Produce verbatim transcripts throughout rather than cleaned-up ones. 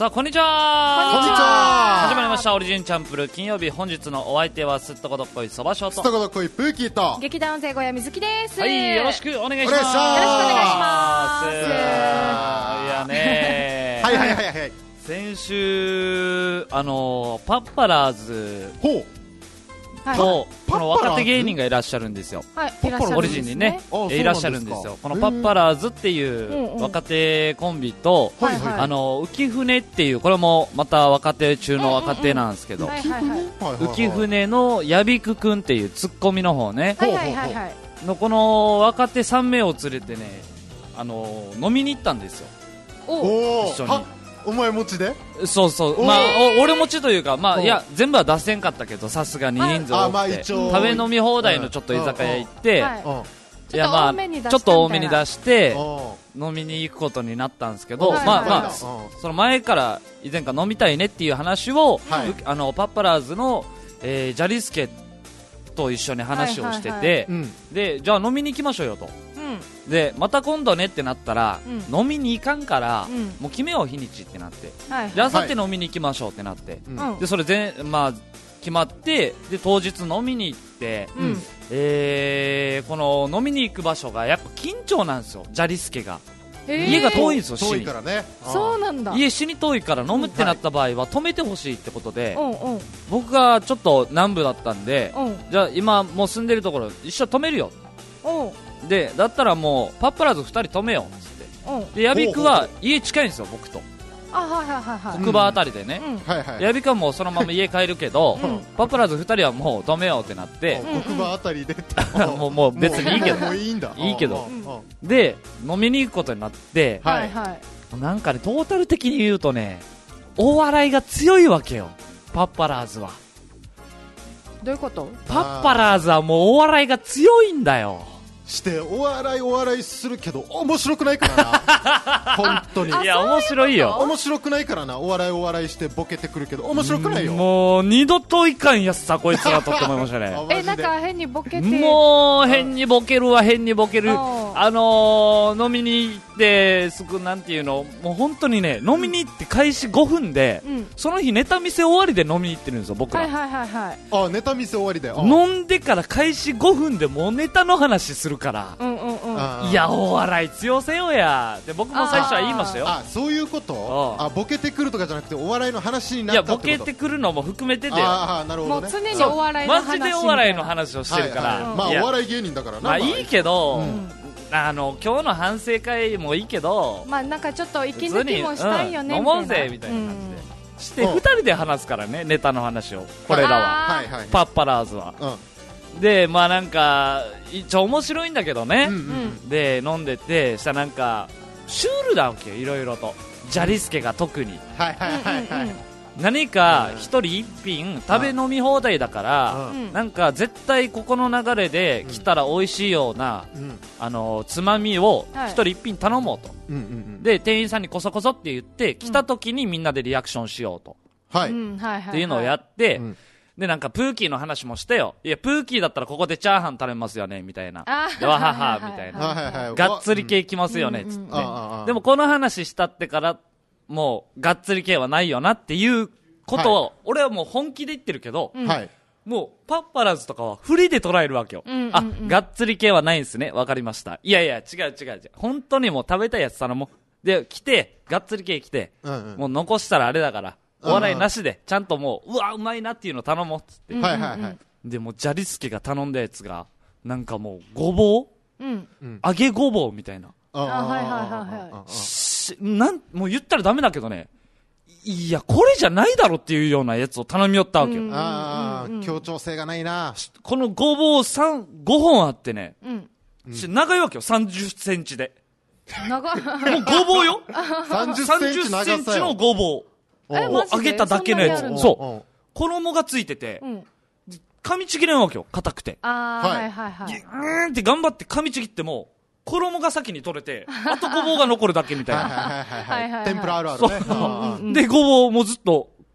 さあこんにちはこんにちは。 始まりましたオリジンチャンプル金曜日。本日のお相手はすっとこどっこいそばしょうとすっとこどっこいプーキーと劇団生小屋水木です。 はいよろしくお願いします。 お願いします。 よろしくお願いします。 いやねはいはいはいはい。 先週あのパッパラーズほうはいとパこのパッパラーズ若手芸人がいらっしゃるんですよ。 はい、 パッパラーズいらっしゃるんですねオリジンにねあそうなんですかえいらっしゃるんですよ。このパッパラーズっていうんううん若手コンビと、 はいはいあの浮舟っていうこれもまた若手中の若手なんですけど、 はいはいはい浮舟のやびくくんっていうツッコミの方ねはいはいはいはいのこの若手さんめいを連れてねあの飲みに行ったんですよ。 おお一緒にはお前持ちでそうそうおーまあお俺持ちというかまあおいや全部は出せんかったけどさすがに人数あ多くてまあ一応食べ飲み放題のちょっと居酒屋行ってはいうんいやまあちょっと多めに出したみたいなちょっと多めに出してうん飲みに行くことになったんですけど、 はいはいまあまあ、 うんその前から以前から飲みたいねっていう話を、 はいうあのパッパラーズの、えージャリスケと一緒に話をしてて、 はいはいはうんでじゃあ飲みに行きましょうよとうんでまた今度ねってなったら、 う飲みに行かんから、 うんもう決めよう日にちってなってはいであさって飲みに行きましょうってなって、 うんうんでそれ全、まあ、決まってで当日飲みに行って、 うんえーこの飲みに行く場所がやっぱ近町なんですよジャリスケがへー家が遠いんですよ遠市にいからねそうなんだ。 家死に遠いから飲むってなった場合は止めてほしいってことで、 うんうん僕がちょっと南部だったんで、 うんじゃあ今もう住んでるところ一緒止めるようんでだったらもうパッパラーズふたり止めようっつってうんでヤビクは家近いんですよ僕とあはいはいはいはい国場あたりでね、 うんはいはいヤビクはもうそのまま家帰るけど、 うんパッパラーズふたりはもう止めようってなって、 うん黒板あたりでもうもう別にいいけどもうもういいんだいいけどうんうんうんで飲みに行くことになって、 はいはいはいなんかねトータル的に言うとねお笑いが強いわけよパッパラーズはどういうこと？ パッパラーズはもうお笑いが強いんだよしてお笑いお笑いするけど面白くないからな本当にいや面白いよ面白くないからなお笑いお笑いしてボケてくるけど面白くないよもう二度といかんやつさこいつらとって思いましたあねマジでえなんか変にボケてもう変にボケるわ変にボケるうんあのー、飲みに行ってすぐなんていうのもう本当にね飲みに行って開始ごふんで、 うんその日ネタ見せ終わりで飲みに行ってるんですよ僕ら、 はいはいはいはいあネタ見せ終わりであ飲んでから開始ごふんでもうネタの話するからうんうんうんあいやお笑い強せよやで僕も最初は言いましたよあそういうことああボケてくるとかじゃなくてお笑いの話にいやボなったってことケてくるのも含めてだよああなるほどねもう常にそうお笑いの話マジでお笑いの話をしてるから、 はいはいまあいやお笑い芸人だからなまあいいけど、 うんあの今日の反省会もいいけどまあなんかちょっと息抜きもしたいよね普通にうん飲もうぜみたいな感じで、してうんふたりで話すからねネタの話をこれらはあはいはいパッパラーズはうんでまあなんか一応面白いんだけどね、 うんううんんで飲んでてしたらなんかシュールだわけよいろいろとジャリスケが特にはいはいはいはい何か一人一品食べ飲み放題だから、 うんうんなんか絶対ここの流れで来たら美味しいような、 うんあのつまみをはい一人一品頼もうと、 うんうんで店員さんにこそこそって言って来た時にみんなでリアクションしようと、 はいうんはいはいっていうのをやって、 うんでなんかプーキーの話もしてよいやプーキーだったらここでチャーハン食べますよねみたいなあでわははみたいなはいはいはいがっつり系きますよねっつって、 うんうんあああでもこの話したってからもうがっつり系はないよなっていうことを、俺はもう本気で言ってるけど、 うんはいもうパッパラーズとかは振りで捉えるわけよ、 うんうんうんあがっつり系はないんですねわかりましたいやいや違う違う違う本当にもう食べたいやつ頼もうで来てがっつり系来て、 うんうんもう残したらあれだからお笑いなしでちゃんともううわうまいなっていうの頼もうっつって、 はいはいはいでもうジャリスケが頼んだやつがなんかもうごぼううん揚げごぼうみたいなああはいはいはいはいしなんもう言ったらダメだけどねいやこれじゃないだろっていうようなやつを頼みよったわけよ、 うんああ協調性がないなこのごぼうさん ごほんあってね、 うんし長いわけよさんじゅっセンチで長いもうごぼうよさんじゅっ 30 センチ長センチのさよごぼうえマジで揚げただけのやつそんなにあるのそう衣がついててうん噛みちぎれんわけよ硬くてあーははいいはいはギュいーンって頑張って噛みちぎっても衣が先に取れてあとごぼうが残るだけみたいなはいはいはいはいはいはいはい天ぷらあるあるそうねあーでごぼうもずっと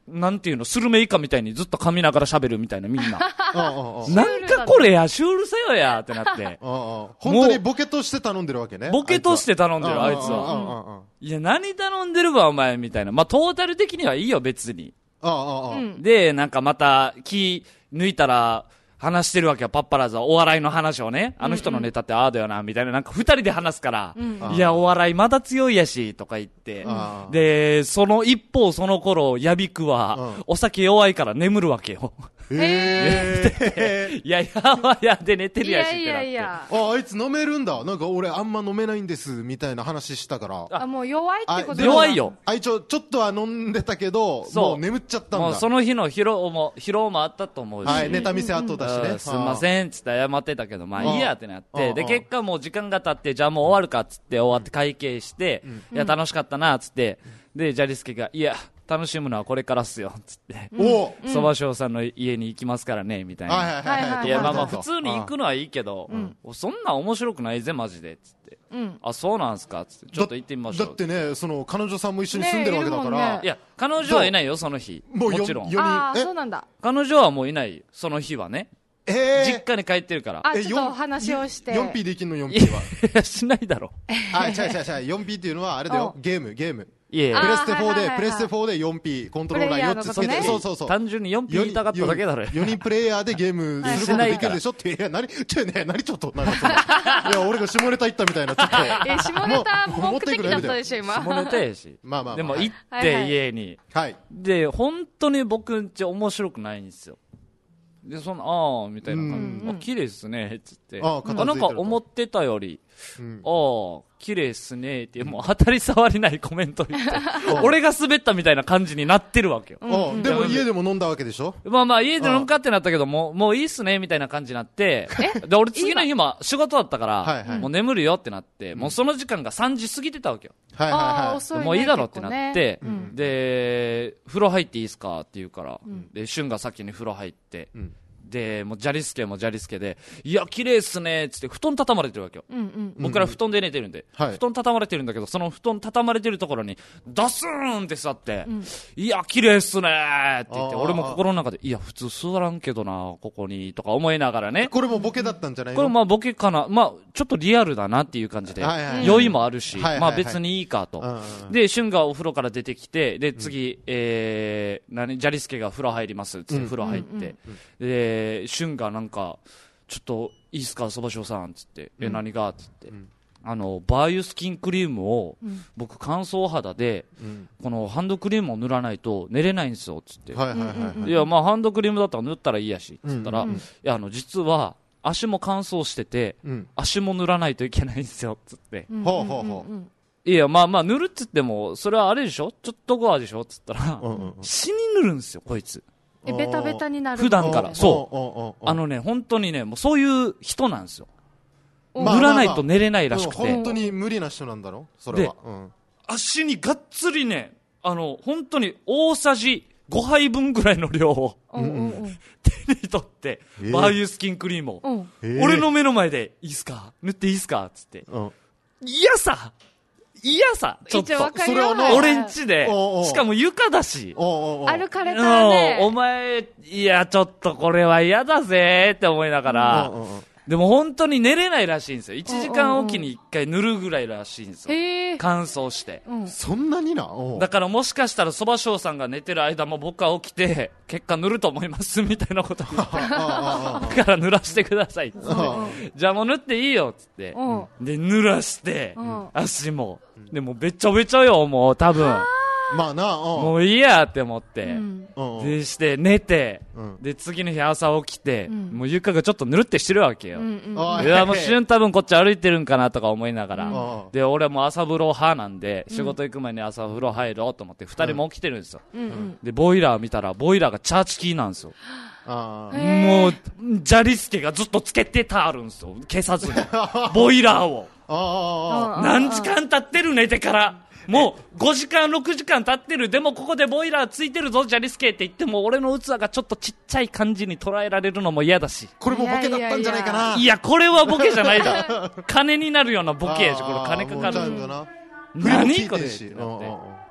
なんていうの、スルメイカみたいにずっと噛みながら喋るみたいな、みんな。 あああなんかこれや、シュールせよや、ってなって。 ああ本当にボケとして頼んでるわけね。 ボケとして頼んでる、あいつは。 は。 いや、何頼んでるわ、お前、みたいな。まあ、トータル的にはいいよ、別に。 ああああうんで、なんかまた、気抜いたら、話してるわけよ、パッパラーズは。お笑いの話をね。あの人のネタってああだよな、みたいな。なんか二人で話すから。 うんいや、お笑いまだ強いやし、とか言って。 ああで、その一方、その頃、ヤビクは、 うんお酒弱いから眠るわけよ。 へえ。 いや、やばやで寝てるやしっていなって。 やいやいや。 あ、あいつ飲めるんだ。なんか俺あんま飲めないんです、みたいな話したから。 あ、もう弱いってことあでも弱いよ。 あいつちょっとは飲んでたけど、 そうもう眠っちゃったんだ。 もうその日の疲労も、疲労もあったと思うし。 はい、ネタ見せ後だしね。 うんすんませんっつって謝ってたけど、まあいいやってなっうんて、で、結果もう時間が経って、じゃあもう終わるかっつって終わって会計して、いや、楽しかったなっつって、で、ジャリスケが、いや、楽しむのはこれからっすよっつって、 おそばしょうさんの家に行きますからね、みたいな。 はいはいはいはいはいいや、まあまあ、 泊普通に行くのはいいけど、そんなん面白くないぜ、マジで、つって。 うん。 あ、そうなんすかつって、ちょっと行ってみましょう。 だってね、その彼女さんも一緒に住んでるわけだかねえいるもんらねいや、彼女はいないよ、その日。 もうよもちろん。 よああ、 えそうなんだ。 彼女はもういない、その日はね。 え実家に帰ってるから。 あ、 えちょっとお話をして。 よんピー できんの よんピー は。 いや、しないだろ。 あ、違う違う違う、よんピー っていうのはあれだよ、ゲーム、ゲーム。 いやいやプレステフォーで、 あーはいはいはいはいプレステフォーで よんピー、コントローラーよっつつけて、 プレイヤーのことねそうそうそう。 単純によんピー言いたかっただけだろ。 よにんプレイヤーでゲームすることできるでしょって、いや、何、ちょ、ね、何ちょっと、なんかその、いや、俺が下ネタ言ったみたいな、ちょっと。 え、下ネタ目的だったでしょ、今。 下ネタやし。 まあまあまあ。 でも行っはいはいて家に。 はい。 で、本当に僕んち面白くないんですよ。で、その、ああ、みたいな感じ。 うんあ、綺麗っすね、つって。 ああ片付いてるとなんか思ってたより、 うんああ、綺麗っすね、って、もう当たり障りないコメント言って、俺が滑ったみたいな感じになってるわけよ。 おでも家でも飲んだわけでしょまあまあ、家で飲むかってなったけど、もう、もういいっすね、みたいな感じになって、で、俺次の日も仕事だったかはいら、 はいもう眠るよってなって、もうその時間がさんじ過ぎてたわけよ。 はいああ、 はいはい。 遅いね。 もういいだろってなって、 結構ねで、風呂入っていいっすかって言うから、で、シュンが先に風呂入って、 んで、もうジャリスケもジャリスケで、いや、綺麗っすねっつって布団畳まれてるわけよ。 うんうん。 僕ら布団で寝てるんで、 はい布団畳まれてるんだけど、その布団畳まれてるところに、ダスーンって座って、いや、綺麗っすねーって言って、 あー俺も心の中で、いや、普通座らんけどな、ここに、とか思いながらね。 これもボケだったんじゃないのこれまあボケかな。まあ、ちょっとリアルだなっていう感じで、 はいはいはい酔いもあるし、 はいはいはいまあ別にいいかと。 うんうんうんで、シュンがお風呂から出てきて、で、次、えー、何、ジャリスケが風呂入ります、つって風呂入って、で、シュンがなんか、ちょっと、いいっすか、そばしょうさん、つって、え、何がつって、あの、バーユスキンクリームを、僕乾燥肌で、 うんこのハンドクリームを塗らないと寝れないんですよ、つって。 はいはいはいはい。 いや、まあ、ハンドクリームだったら塗ったらいいやし、つったら、 うんうんいや、あの、実は、足も乾燥してて、 うん。 足も塗らないといけないんですよ、つって。 うんほうほうほう。 いや、まあまあ、塗るっつっても、それはあれでしょちょっとゴアでしょつったら、 うんうんうん死に塗るんですよ、こいつ。 え、ベタベタになる。 普段からそううんうんうん。 あのね、本当にね、もうそういう人なんですよ。 うんまあ塗らないと寝れないらしくて。 本当に無理な人なんだろそれは。うん足にがっつりね、あの、本当に大さじごはいぶんぐらいの量をうんうんうん。 手に取って、 えーバーユスキンクリームを、 うん。 えー俺の目の前で、いいっすか塗っていいっすかつって。 うん。 嫌さ嫌さちょっ一応わと。 かるよ。 それはな俺んちでおうおう、 しかも床だし。 おうおうおう歩かれたうんらね。 お前、いや、ちょっとこれは嫌だぜって思いながら、 うんうんうんでも本当に寝れないらしいんですよ。いちじかんおきにいっかい塗るぐらいらしいんですよ。 へえ。 乾燥して。 うん。 そんなになおうだからもしかしたらそばしょうさんが寝てる間も僕は起きて、結果塗ると思いますみたいなこと言って、 あああだから塗らしてくださいっつって。 あじゃあもう塗っていいよっつって。 うん。 で、濡らしてうん、 足も。でもべちょべちょよ、もう多分。 まあな、うんもういいやって思って。 うん。 うんうんでして、寝て、 うんで、次の日朝起きて、 んもう床がちょっとぬるってしてるわけよ。 うんうん。 おいや、もう旬多分こっち歩いてるんかなとか思いながら。 うんで、俺も朝風呂派なんで、仕事行く前に朝風呂入ろうと思って、二人も起きてるんですよ。 うんうん。 で、ボイラー見たら、ボイラーがチャーチキーなんですよ。 ああもう、ジャリスケがずっとつけてたあるんですよ。消さずに。ボイラーを。 ああああ何時間経ってる寝てから。もうごじかんろくじかん経ってる。でもここでボイラーついてるぞジャリスケって言っても俺の器がちょっとちっちゃい感じに捉えられるのも嫌だし。 これもボケだったんじゃないかないやこれはボケじゃないだろ。金になるようなボケやし、これ金かかる。 ああもうちゃんとな何振りも聞いてこれっんしてなってうんうんうん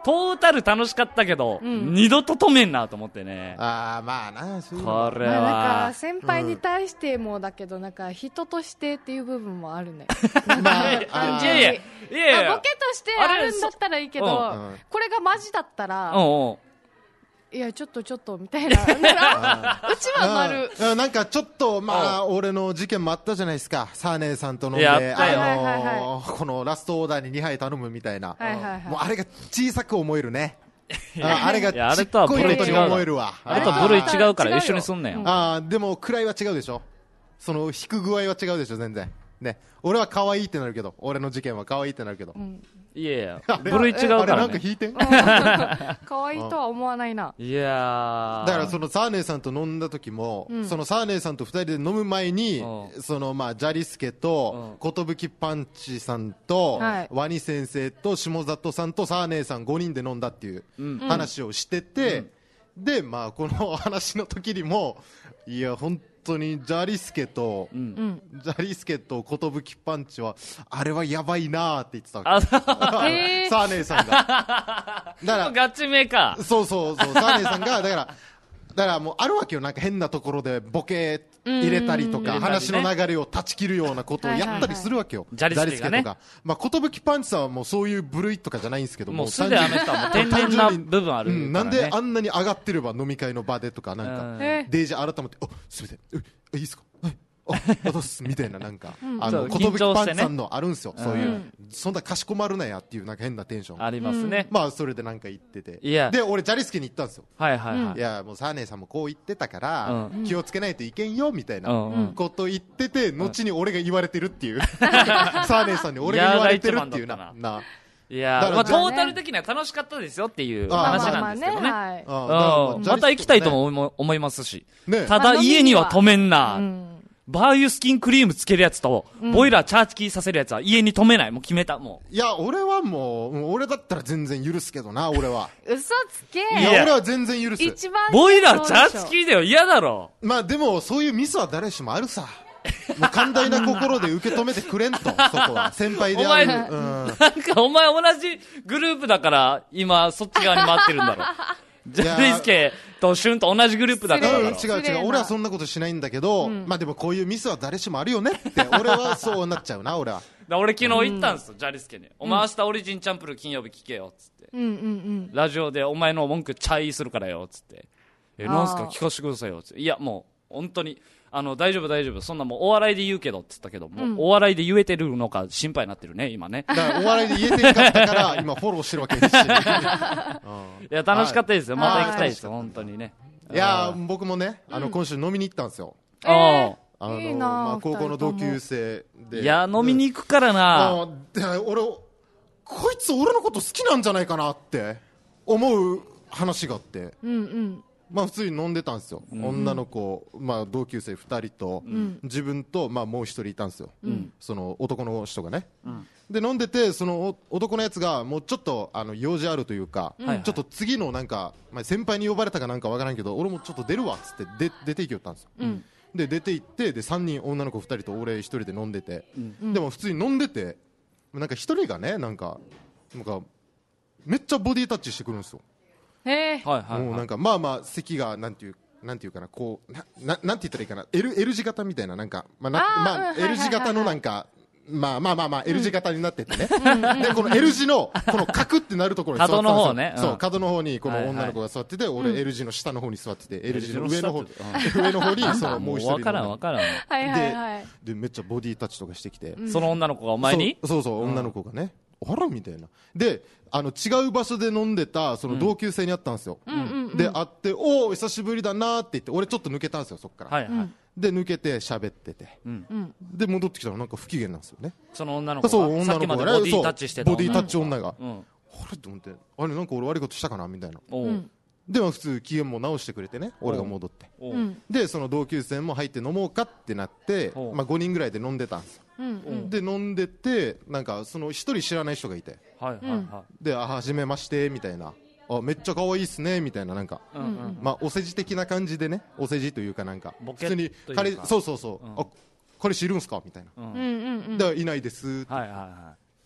トータル楽しかったけど、 ん二度と止めんなと思ってね。 ああ、まあな、そういうのこれまあ、なんはか、先輩に対してもだけど、なんか、人としてっていう部分もあるね。 まあ、 いあーやいやいやいやまあボケとしてあるんだったらいいけど、 あれそうんこれがマジだったら、 うんうんいや、ちょっとちょっと、みたいな。なんかうちは丸。 うんなんかちょっと、まあ、俺の事件もあったじゃないですか。サーネーさんと飲んで、 やったよあのーはいはいこのラストオーダーににはい頼むみたいな。 はいはいはいもうあれが小さく思えるね。ああれがいやあちっれとはこいことに部類違う思えるわ。 あれと部類違うから違うよ一緒にすんねん。 あーでも位は違うでしょ。その引く具合は違うでしょ、全然。ね。俺は可愛いってなるけど、俺の事件は可愛いってなるけど。 いやいや、 あれ部類違うあれからね。 なんか引いてん可愛いとは思わないな。 いやー。 だからそのサーネーさんと飲んだ時も、 んそのサーネーさんと二人で飲む前に、 うそのまあジャリスケと寿パンチさんと、 はいワニ先生と下里さんとサーネーさんごにんで飲んだっていううん話をしてて、でまあこの話の時にもいや本当にジャリスケと、 うんうん。 ジャリスケと寿パンチはあれはやばいなーって言ってたわあ、 けへーサーネーさんがだからガチめか。 そうそうそう、サーネーさんが、だから、だからもうあるわけよ、なんか変なところでボケ入れたりとか、 うん話の流れを断ち切るようなことをやったりするわけよ。 はいはいはいジャリスケがねとか。まあ、寿パンチさんはもうそういう部類とかじゃないんですけどもう素でアメフトはもう天然な部分あるからね。 うん、なんであんなに上がってれば飲み会の場でとか、なんか、 うんえデージ改めて、あ、すみません、え、いいっすかはいあ、あどうっすみたいな、なんか、あの、 そう寿緊張してねパンチさんのあるんですよ、そういううん。 そんなかしこまるなやっていう、なんか変なテンション。 ありますね。 まあ、それでなんか言ってて。 いやで、俺、ジャリスケに行ったんですよ。 はいはいはいい。やもうサーネーさんもこう言ってたから、 う気をつけないといけんよみたいなうんうんこと言ってて、後に俺が言われてるっていう、サーネーさんに俺が言われてるっていうな。 いやーが一番だな。 いやー、 だからまあトータル的には楽しかったですよっていうあー話なんですけどね。 はい。 あだからうんまた行きたいと思も思い思いますし。 ねただ家には止めんな。 うん。 バーユスキンクリームつけるやつと、ボイラーチャーキーさせるやつは家に止めない。もう決めた。もいや、俺はもう、もう俺だったら全然許すけどな、俺は。 嘘つけ。 いいやや、俺は全然許す。 一番う。ボイラーチャーそうでしょキーだよ。嫌だろ。 まあでも、そういうミスは誰しもあるさ。もう寛大な心で受け止めてくれんと、そこは。先輩である。 お前うん。 なんかお前同じグループだから、今そっち側に回ってるんだろ。ジャリスケとシュンと同じグループだからだろ。 うん、違う違う。 失礼な俺はそんなことしないんだけど、まあでもこういうミスは誰しもあるよねって、俺はそうなっちゃうな、俺は。 だから俺昨日言ったんですよ、ジャリスケに。お前明日オリジンチャンプル金曜日聞けよ、つって。 うんうんうん。 ラジオでお前の文句チャイするからよ、つって。え、なんすかあー聞かせてくださいよ、つって。いや、もう、本当に、あの、大丈夫大丈夫。そんなもうお笑いで言うけど、って言ったけど、もうお笑いで言えてるのか心配になってるね、今ね。 だからお笑いで言えてなかったから、今フォローしてるわけですし。うんいや、楽しかったですよ。 はいまた行きたいですよ、 はい本当にね。 いやー、僕もね、あの、今週飲みに行ったんですよ。 ああの、 いいなあまあ、高校の同級生あ。 で。 いや、飲みに行くからな。 あで俺、こいつ俺のこと好きなんじゃないかなって思う話があって。 うんうん。 まあ普通に飲んでたんですよ。女の子、まあ同級生ふたりと、自分と、まあもう一人いたんですよ。その男の人がね。で、飲んでて、そのお男のやつが、もうちょっと、あの、用事あるというか、 はいはいちょっと次のなんか、まあ先輩に呼ばれたかなんかわからんけど、俺もちょっと出るわ、っつって、で、出て行きよったんですよ。で、出て行って、で、さんにん女の子ふたりと俺一人で飲んでて、でも普通に飲んでて、なんか一人がね、なんか、なんか、めっちゃボディタッチしてくるんですよ。 へえ。 はいはいはい。 もうなんかまあまあ席がなんていうなんていうかなこうなななんて言ったらいいかな L, L 字型みたいななんかまあなあーまあうんはいはいはい L 字型のなんかまあまあまあまあ L 字型になっててね、でこの L 字のこのカクってなるところに座ってたんですよ。 角の方ねうんそう角の方にこはいはいの女の子が座ってて、俺 L 字の下の方に座ってて、L 字の L 字上の方の下って上の方にそのもう一人のもう分からん分からん。 はいはいはい。 でめっちゃボディタッチとかしてきて、 その女の子がお前にそうそうそう女の子がね、あらみたいなであの違う場所で飲んでたその同級生に会ったんですよ、で会っておお久しぶりだなって言って俺ちょっと抜けたんですよそっから、 はいはい。 で抜けて喋ってて、 うん。 で戻ってきたらなんか不機嫌なんですよね。 その女の子そうが。さっきま女の子がねでボディタッチしてたそうボディタッチ女が、 うん。 あれと思ってあれなんか俺悪いことしたかなみたいな。 おうでも普通機嫌も直してくれてね俺が戻っておううん。 でその同級生も入って飲もうかってなっておうまあごにんぐらいで飲んでたんですよ。 うん。 で飲んでてなんかその一人知らない人がいてはいはいはで、あ、はじめまして、みたいな。あ、めっちゃ可愛いっすね、みたいな、なんか。 い。うんうん。 まあ、お世辞的な感じでね、お世辞というかなんか、 ボケ普通にというか彼、そうそうそう、 うんあ、彼氏いるんすかみたいな。 うんうんうん。 で、いないです。 はいはいは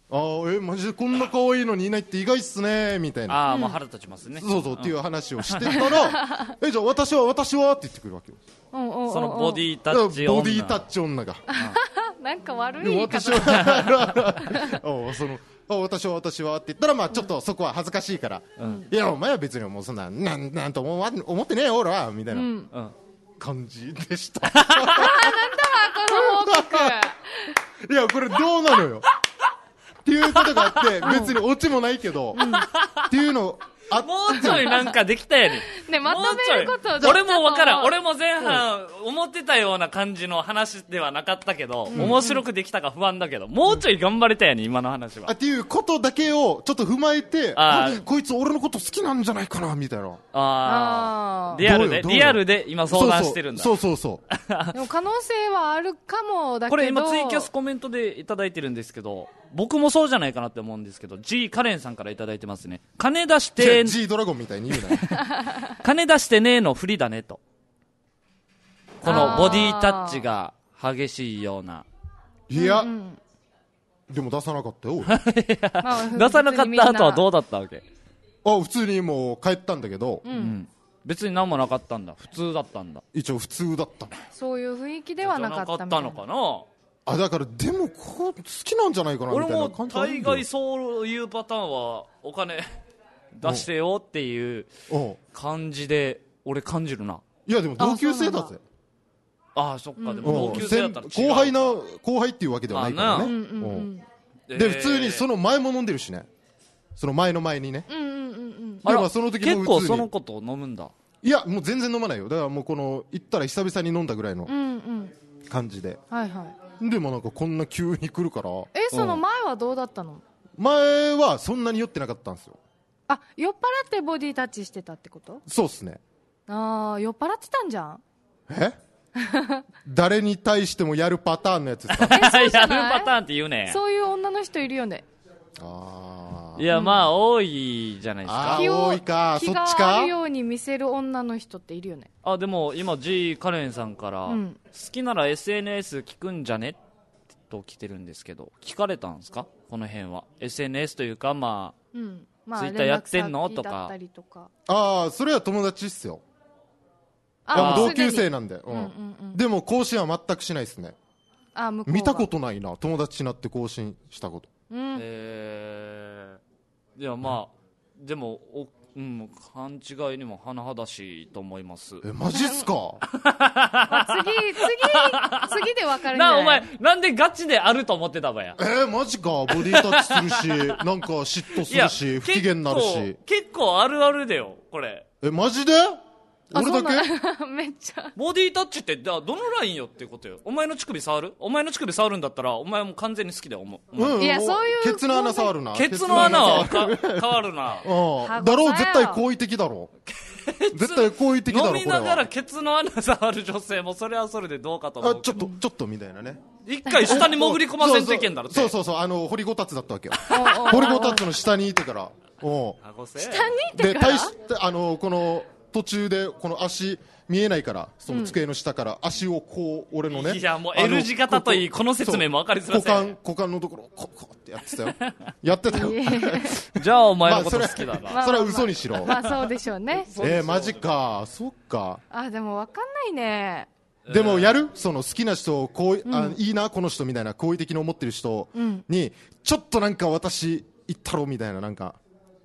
あーえマジでこんな可愛いのにいないって意外っすねみたいな、 ああ、もう腹立ちますね。 そうそうっていう話をしてたらえじゃあ私は私はって言ってくるわけよ。 うんうんうんうんそのボディタッチ女。 ボディタッチ女がなんか悪いでも言い私方はあそのあ私は私はって言ったらまあちょっとそこは恥ずかしいから、 うんいやお前は別にもうそんななんなんと思わ思ってねえよ俺はみたいなうんうん。 感じでした、 この報告いやこれどうなのよっていうことがあって別にオチもないけど、っていうのあもうちょいなんかできたやねねまとめることをもうちょい俺もわからん。 俺俺も前半思ってたような感じの話ではなかったけど、面白くできたか不安だけど、もうちょい頑張れたやね今の話は。 あっていうことだけをちょっと踏まえてあーあこいつ俺のこと好きなんじゃないかなみたいなああ。 あリアルで、 どうよどうよリアルで今相談してるんだ。 そうそうそうそうーでも可能性はあるかもだけどこれ今ツイキャスコメントでいただいてるんですけど、僕もそうじゃないかなって思うんですけど、G カレンさんからいただいてますね。金出しそうて、 G ドラゴンみたいに言うなよ金出してねーの振りだねと。このボディタッチが激しいような。 いや、 うんでも出さなかったよ俺まあ出さなかった後はどううだったわけ？ あ普通にもう帰ったんだけど、 ううんん。別に何もなかったんだ。普通だったんだ。 一応普通だったのそういう雰囲気ではなかったみたいなのかな。 あだからでもこう好きなんじゃないかなみたいな俺も感じあるん大だよ概そういうパターンはお金出してよっていううん感じで俺感じるな。 いやでも同級生だぜああ、そっか。でうんも同級生だったら違うか。 後輩な後輩っていうわけではないからね、 あなうんうんうんえーで普通にその前も飲んでるしねその前の前にねうんうんうんうんあらでまあその時も結構普通にそのことを飲むんだ。 いやもう全然飲まないよだからもうこの行ったら久々に飲んだぐらいのうんうん感じではいはいでもなんかこんな急に来るからえそのうん前はどうだったの前はそんなに酔ってなかったんですよあ酔っ払ってボディタッチしてたってことそうっすねああ酔っ払ってたんじゃんえ誰に対してもやるパターンのやつですかそうじゃやないるパターンって言うね。 そういう女の人いるよねあーいや、まあ、多いじゃないですか。 あー気を多いか気そっちかがあるように見せる女の人っているよねあ、でも今 G カレンさんから、 うん好きなら エスエヌエス 聞くんじゃねと来てるんですけど、聞かれたんですかこの辺は。エスエヌエス というか、まうんまあツイッターやってんの連絡先とかだったりとかああそれは友達っすよいやもう同級生なんで、うんうんうんうんでも更新は全くしないですねあ向こうが見たことないな友達になって更新したことうんあ、えー、いや、まあ、でも、おうん、勘違いにも甚だしいと思います。 えマジっすかまあ次次次で分かるんじゃな、 ないお前、なんでガチであると思ってたばや。 えー、マジかボディタッチするしなんか嫉妬するし不機嫌になるし結構、結構あるあるだよ、これ。 えマジであ俺だけそうなんめっちゃボディタッチってだどのラインよってことよ。お前の乳首触るお前の乳首触るんだったらお前も完全に好きだよ。お前うんいやそういうケツの穴触るなケツの穴はケツのか変わるな。 うんだろう絶対好意的だろう絶対好意的だろ飲これみながらはケツの穴触る女性もそれはそれでどうかと思あうちょっとちょっとみたいなね一回下に潜り込ませんといけんだろって。 そうそうそうそうあの掘りごたつだったわけよおうおうおう掘りごたつの下にいてからおうあごせ下にいてからで大しあのこの途中でこの足見えないからその机の下から足をこう俺のねいやもうあの L 字型といいこの説明も分かりづらそうせ股間股間のところをこうこうってやってたよやってたよじゃあお前のことまあ好きだな。 まあそれは嘘にしろまあそうでしょうねえー、マジかそっかあでも分かんないねでもやるその好きな人をこう、あいいなこの人みたいな好意的に思ってる人に、ちょっとなんか私言ったろみたいななんか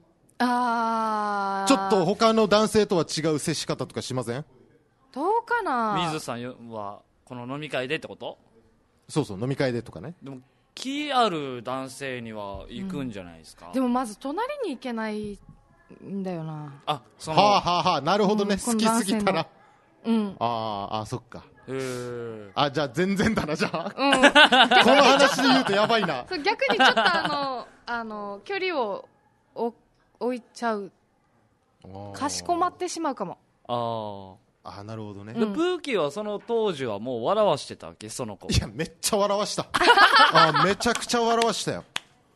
あーちょっと他の男性とは違う接し方とかしませんどうかな水さんはこの飲み会でってこと？ そうそう飲み会でとかねでも気ある男性には行くんじゃないですか、 でもまず隣に行けないんだよなあそのはあはあはあなるほどね、 うん好きすぎたらうんあーあそっかへーあじゃあ全然だなじゃあうんこの話で言うとやばいなそう逆にちょっとあのあの距離をお置いちゃうかしこまってしまうかもああなるほどね、 あ、でブーキーはその当時はもう笑わしてたわけその子いやめっちゃ笑わしたあめちゃくちゃ笑わしたよ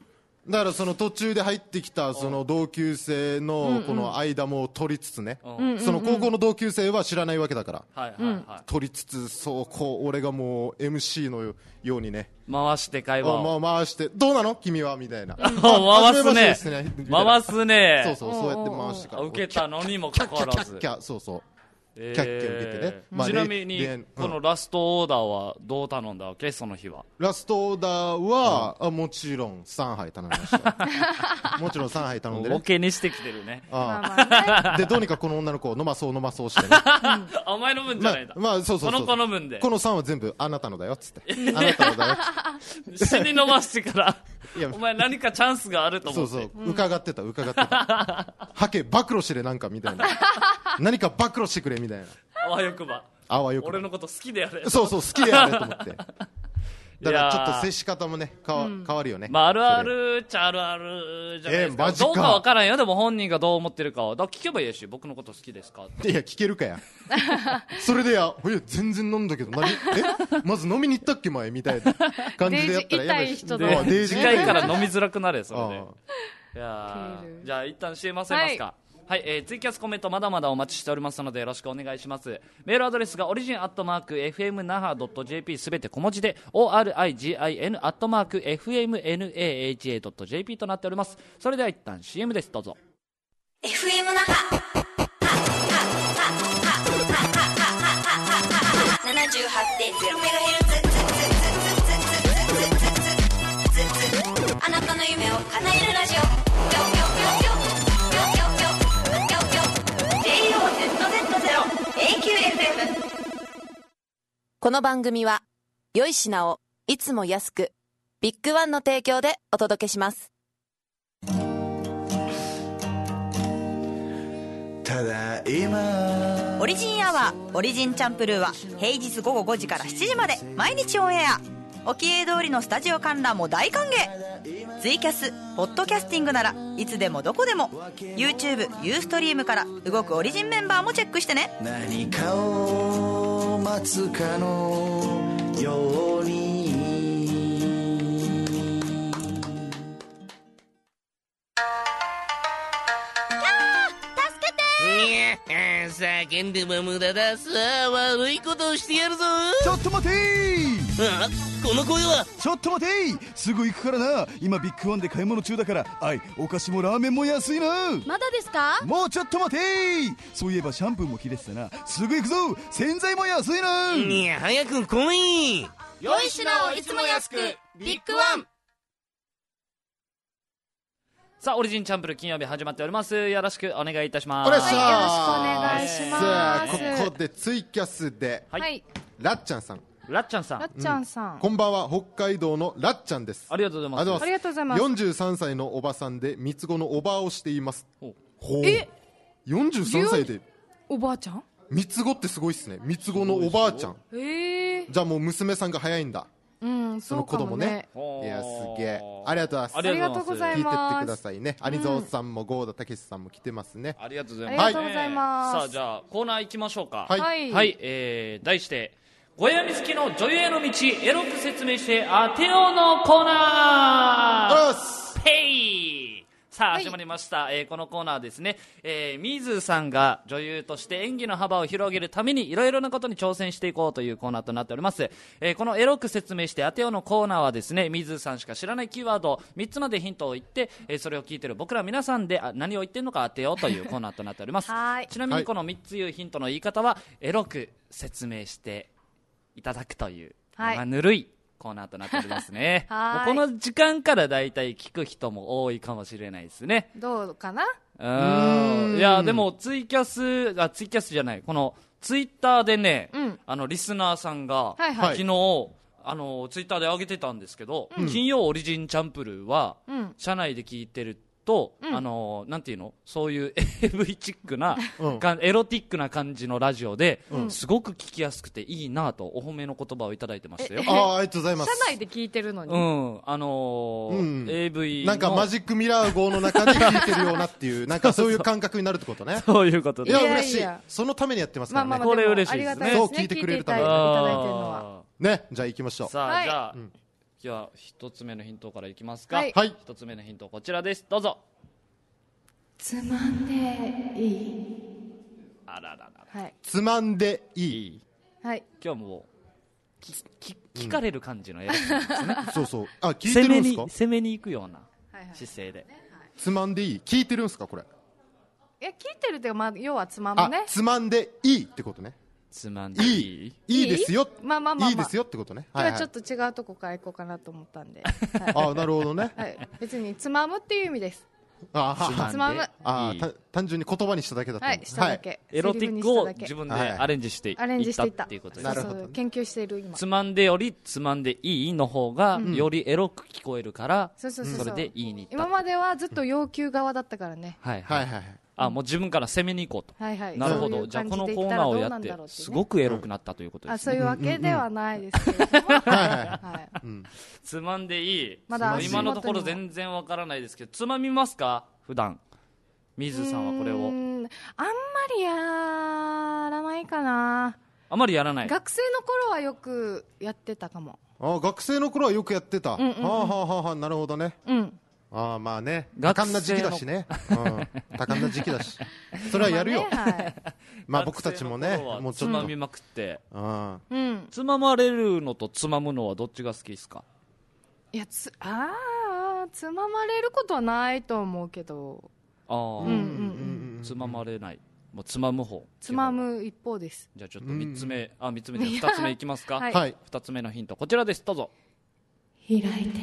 だからその途中で入ってきたその同級生のこの間も取りつつね、 うんうん、 その高校の同級生は知らないわけだから、 はいはいはい、 取りつつ、そうこう俺がもう エムシー のようにね回して会話を、 まあ、回してどうなの君はみたいな、 回すね回すね、 そうそうそうやって回してから受けたのにもかかわらず、 キャッキャッキャッそうそう、 えー、 キャッキャ受けてね、まあ、 ちなみに、うん、このラストオーダーはどう頼んだわけ、その日は。 ラストオーダーは、うん、あもちろんさんはい頼みましたもちろんさんはい頼んでね、 ボケにしてきてるね。 ああでどうにかこの女の子を飲まそう飲まそうしてねうん、お前飲むんじゃないんだ、 まあ、まあ、そうそうそう、 この子飲むんで、 このさんは全部あなたのだよっつってあなたのだよっつって死に飲ましてからお前何かチャンスがあると思って、 そうそう、うん、伺ってた伺ってたはけ暴露しれなんかみたいな何か暴露してくれみたいな、 あわよくば、 あわよくば俺のこと好きでやれ、 そうそう好きでやれと思ってだからちょっと接し方もね変わ、うん、変わるよね、 まあ、あるあるっちゃあるあるじゃないですか、 えー、マジかどうかわからんよ、でも本人がどう思ってるかはだから聞けばいいし、僕のこと好きですかって。 いや聞けるかやそれでやいや全然飲んだけど何えまず飲みに行ったっけ前みたいな感じでやったらやばい人だで次回から飲みづらくなるよそれでいやじゃあ一旦 シーエム 挟みますか。はいはい、えー、ツイキャスコメントまだまだお待ちしておりますのでよろしくお願いします。メールアドレスがオリジンアットマーク エフエムナハドットジェーピー すべて小文字で オーアールアイジーアイエヌ アットマーク エフエムナハドットジェーピー となっております。それでは一旦 シーエム です、どうぞ。 エフエム 那覇 ななじゅうはちてんゼロメガヘルツ あなたの夢を叶えるラジオこの番組は良い品をいつも安くビッグワンの提供でお届けします。 ただいまオリジンアワーオリジンチャンプルーは平日午後ごじからしちじまで毎日オンエア。おきえ通りのスタジオ観覧も大歓迎。ツイキャスポッドキャスティングならいつでもどこでも YouTube ユーストリームから動くオリジンメンバーもチェックしてね。 何かを待つかのように叫んでも無駄ださあ、悪いことをしてやるぞ。 ちょっと待てー。 あ、この声は。 ちょっと待てー、すぐ行くからな。今ビッグワンで買い物中だから。あい、お菓子もラーメンも安いな。 まだですか。 もうちょっと待てー。そういえばシャンプーも切れてたな。すぐ行くぞ。洗剤も安いな。 いや、早く来い。 良い品をいつも安くビッグワン。 さあオリジンチャンプル金曜日始まっております。よろしくお願いいたします。 お願いします。 はい、よろしくお願いします。 さあここでツイキャスで、 はい、 ラッちゃんさんラッちゃんさんラッちゃんさん、 うん、こんばんは、北海道のラッちゃんです。 ありがとうございます。 ありがとうございます。 よんじゅうさんさいのおばさんで三つ子のおばあをしています。 ほう、えよんじゅうさんさいでおばあちゃん三つ子ってすごいっすね。三つ子のおばあちゃん。 へえ。 じゃあもう娘さんが早いんだ。 うん、 その子供ね。いや、すげえ。ありがとうございます。 ありがとうございます。 聞いてってくださいね。アニゾーさんも郷田武さんも来てますね。 ありがとうございます。 ありがとうございます。 さあ、じゃあコーナー行きましょうか。 はい。 はい、はい、えー、題して小闇好きの女優への道、エロく説明して当てようのコーナー。ヘイ。さあ、はい、始まりました、えー、このコーナーはですね、えー、みずさんが女優として演技の幅を広げるためにいろいろなことに挑戦していこうというコーナーとなっております。えー、このエロく説明して当てようのコーナーはですね、みずさんしか知らないキーワードをみっつまでヒントを言って、えー、それを聞いている僕ら皆さんであ何を言ってるのか当てようというコーナーとなっておりますはいちなみにこのみっついうヒントの言い方はエロく説明していただくという、はい、まあ、ぬるいコーナーとなっておりますね。もうこの時間からだいたい聞く人も多いかもしれないですね。 どうかな。 うん、いやでもツイキャスあツイキャスじゃないこのツイッターでね、うん、あのリスナーさんが、はいはい、昨日あのツイッターで上げてたんですけど、うん、金曜オリジンチャンプルーは、うん、社内で聞いてると、うん、あのなんていうのそういう エーブイ チックな、うん、エロティックな感じのラジオで、うん、すごく聞きやすくていいなとお褒めの言葉をいただいてましたよ。 あ, ありがとうございます。 社内で聞いてるのに、 うん、あのーうん、エーブイ のなんかマジックミラー号の中で聞いてるようなっていうなんかそういう感覚になるってことね。 そういうことで。 いや嬉しい。そのためにやってますからね。 まあまあ、 これ嬉しいですね。 そう聞いてくれるためにいただいてるのはね。じゃあ行きましょう。 さあ、はい、じゃあ、うん、 では一つ目のヒントからいきますか。 はい一つ目のヒントこちらです。どうぞ。 つまんでいい。 あららら。 はいつまんでいい。 はい。 今日もきき聞かれる感じのやつなんですね。 そうそう。あ、聞いてるんですか？ 攻めに攻めに行くようなはいはい姿勢で。 つまんでいい。聞いてるんですかこれ？ いや聞いてるっていうか、まあ、要はつまむあね、 つまんでいいってことね。 つまんでいい。 いいいいですよ。 まあまあまあまあいいですよってことね。 今はいはい日はちょっと違うとこから行こうかなと思ったんで、 あ、なるほどね。 はい、別につまむっていう意味です。 あははつまむあいいた単純に言葉にしただけだったはいんでしただけ、 エロティックを自分ではいアレンジしていっアレンジしていったたっていうことです。 そうなるほどそう研究している今。 つまんでよりつまんでいいの方がよりエロく聞こえるから、 そうそうそうそうそれでいいに行った。 今まではずっと要求側だったからね、 はいはいい。 ははいはい。 あ、もう自分から攻めに行こうと。 はいはいなるほど。 そういうじゃあこの感じでコーナーをやっていったらどうなんだろうっていうねすごくエロくなったということですね。 あそういうわけではないですけれども、 はいはい。 はい、 うん。 つまんでいい。 まだ足元にも今のところ全然わからないですけど、つまみますか普段。水さんはこれを。 うーんあんまりやらないかな。 あまりやらない。 学生の頃はよくやってたかも。 あ、学生の頃はよくやってた。はうんうんうんあはあはあはあ、なるほどね。 うんああ、まあね。多学生の感な時期だしね。うん。多感な時期だし。それはやるよ。 まあねはいまあ僕たちもね学生の頃は、 もうちょっとつまみ。まくって。 うん。 うん、 つままれるのとつまむのはどっちが好きですか？ いやつああつままれることはないと思うけど、 ああ、 うんうんうん、 つままれない。もうつまむ方。 つまむ一方です。 じゃあちょっと三つ目、あ、三つ目で二つ目いきますか。 はいはい。 二つ目のヒントこちらです。どうぞ。 開いて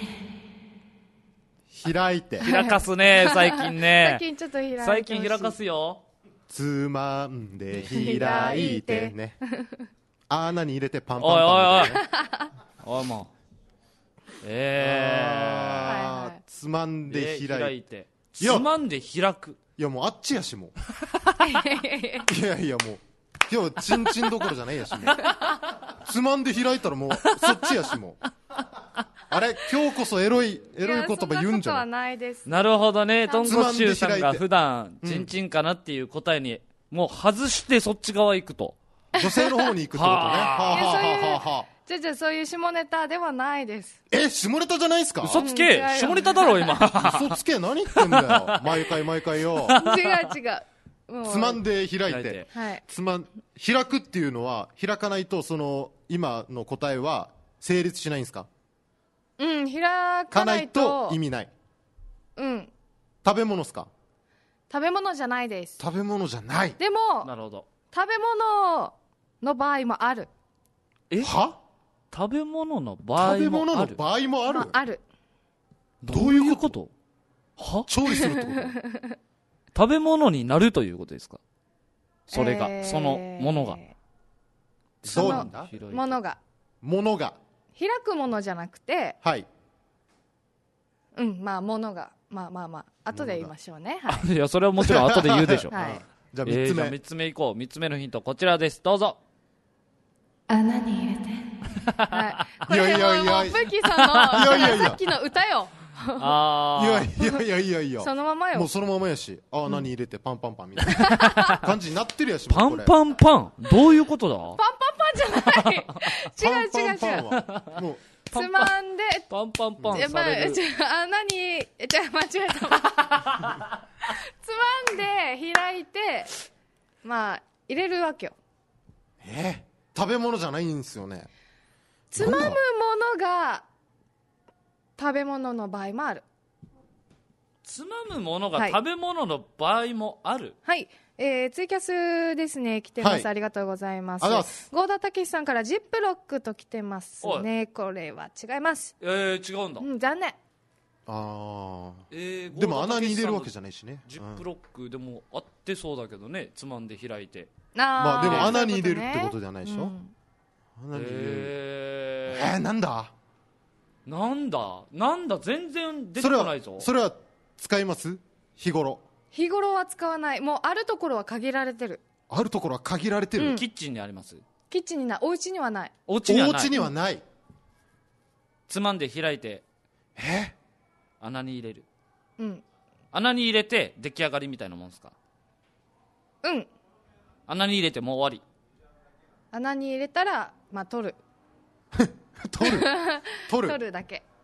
開いて。 開かすね、最近ね最。近ちょっと開いてほしい。 最近開かすよ。 つまんで開いてね。穴に入れてパンパンおいおいパンみたいなね。 おい。おいもう。えあーつまんー。 で開いて。 で開いて。 いやつまんで開く。 いやもうあっちやしもう。いやいやもう。今日チンチンどころじゃないやしもう。つまんで開いたらもうそっちやしもう。あれ今日こそエロいエロい言葉言うんじゃない。 いやそんなことはないです。 なるほどね。トンコッシューさんがつまんで開いて普段、 うんチンチンかなっていう答えに、もう外してそっち側行くと。 女性の方に行くってことね。 ははあはあはあはあ。 じゃじゃそういう下ネタではないです。 え、下ネタじゃないですか？ 嘘つけうん違うよ下ネタだろ、今。 嘘つけ何言ってんだよ。毎回毎回よ。 違う違う。もうつまんで開いて開いて。 はい。 つまん、開くっていうのは、開かないと、その、今の答えは成立しないんですか？ うん開かかなないいとと意味ない。 うん食べ物ですか？ 食べ物じゃないです。 食べ物じゃない。 でもなるほど。 食べ物の場合もある。 えは？ 食べ物の場合食べもある。 物の場合もあるま。ある。 どういうこと？ は調理するってこと？ 食べ物になるということですか？それが、 えーそのものが。 どうなんだ？ 広いものがものが。 開くものじゃなくて、 はい。 うんまあものがまあまあまあ後で言いましょうね。はいいや、それはもちろん後で言うでしょ。 はい。 じゃあえー三つ目。 じゃあ三つ目いこう。三つ目のヒント、こちらです。どうぞ。 穴に入れて。はい。これいやいやいやもうブッキーさんのいやいやいやさっきの歌よ。 あー。 いやいやいやいやいや。 そのままよ。 もうそのままやし。ああ、何入れてパンパンパンみたいな感じになってるやし。 パンパンパンどういうことだ？ パンパンパンじゃない。違う違う違う。 パンパンパンはもうつまんで。 パンパンパンいやまあされる。 じゃあ穴にじゃあ間違えた。つまんで開いてまあ入れるわけよ。 えー、食べ物じゃないんですよね。 つまむものが食べ物の場合もある。 つまむものがはい食べ物の場合もある。 はい、えー、ツイキャスですね来てます、 はいありがとうございます。 ありがとうございます郷田武さんからジップロックと来てますね。これは違います。 えー、違うんだ。 うん残念。 あえーあ。でも穴に入れるわけじゃん。 ないしね。 ジップロックでもあってそうだけどね、つまんで開いて。 あまあでもー穴に入れるそういうことねってことではないでしょ。 うん穴に入れる。 ええー、なんだ？ ー、なんだなんだ全然出てそれはこないぞ。 それは使います？日頃。 日頃は使わない。もうあるところは限られてる。 あるところは限られてる。 うんキッチンにあります。 キッチンにない。お家にはない。 お家にはない。 お家にはない。 つまんで開いてえ？ 穴に入れる。 うん穴に入れて出来上がりみたいなもんですか？ うん穴に入れてもう終わ穴に入れたらまあ取る取る。取る。 取るだけ。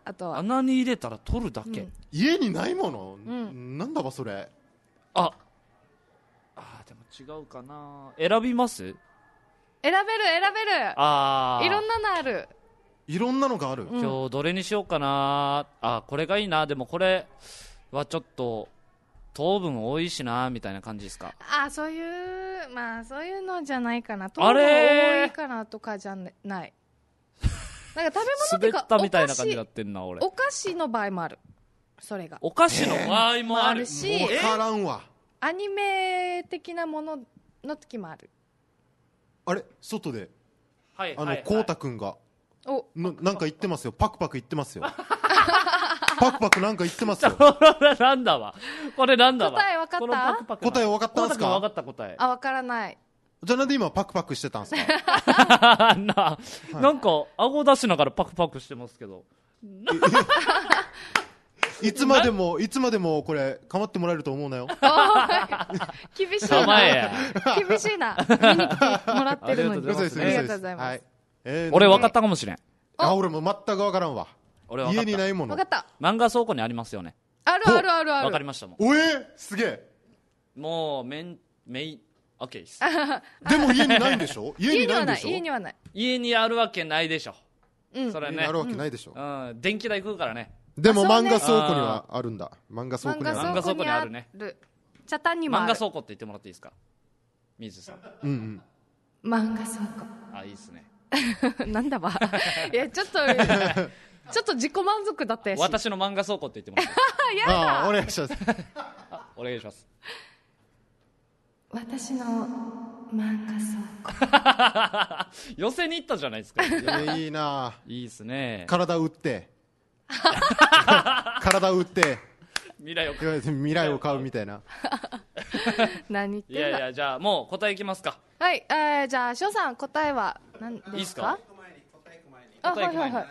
あとは穴に入れたら取るだけ、うん、 家にないもの、 うん、 なんだばそれ。 ああでも違うかな。選びます？選べる選べる。 あいろんなのある。 いろんなのがある、 うん、今日どれにしようかな。あこれがいいな。でもこれはちょっと糖分多いしなみたいな感じですか。 あそういうまあそういうのじゃないかな。糖分多いかなとかじゃない。なんか食べ物っていうか滑ったみたいな感じになってんな俺。 お菓子の場合もある。それがお菓子の場合もある、 あるし、 分からんわ。 アニメ的なものの時もある。 あれ外で、 はい、 あの、 はい、 こうたくんがおのなんか言ってますよ。パクパク言ってますよ。パクパクなんか言ってますよ。 なんだわこれなんだわ。 答え分かった？ パクパク答え分かったんですか？ 分かった答え。 あ分からない。 じゃあなんで今パクパクしてたんですか？ な, はい、なんか顎出しながらパクパクしてますけど。 いつまでもいつまでもこれ構ってもらえると思うなよ。 厳しいな。厳しいな。見に来てもらってるのに。ありがとうございます。はいえー、俺分かったかもしれん。 あ俺も全く分からんわ。 俺家にないもの。 分かった。 漫画倉庫にありますよね。 あるあるあるある。 分かりましたもん。 おえー、すげえ。 もうめんめいオッケーです。 でも家にないんでしょ？家にないんでしょ？ 家にはない。 家にあるわけないでしょ。うん。それね。 あるわけないでしょ。 うん。電気代食うからね。 でも漫画倉庫にはあるんだ。漫画倉庫にはある。 漫画倉庫にあるね。 茶炭にもある。 漫画倉庫って言ってもらっていいですか？水さん。 うんうん。漫画倉庫。 あいいですね。 なんだば。いやちょっとちょっと自己満足だったやし。 私の漫画倉庫って言ってもらっていい？ やだ。 あお願いします。 お願いします。 私の漫画倉庫。 寄せに行ったじゃないですか。 いいな。 いいですね。 体打って。体打って未来を買う未来を買うみたいな。 何言ってんだ。 いやいやじゃあもう答えいきますか。 はい、えー、じゃあ翔さん答えは何ですか？いいですか？あはいはいはい。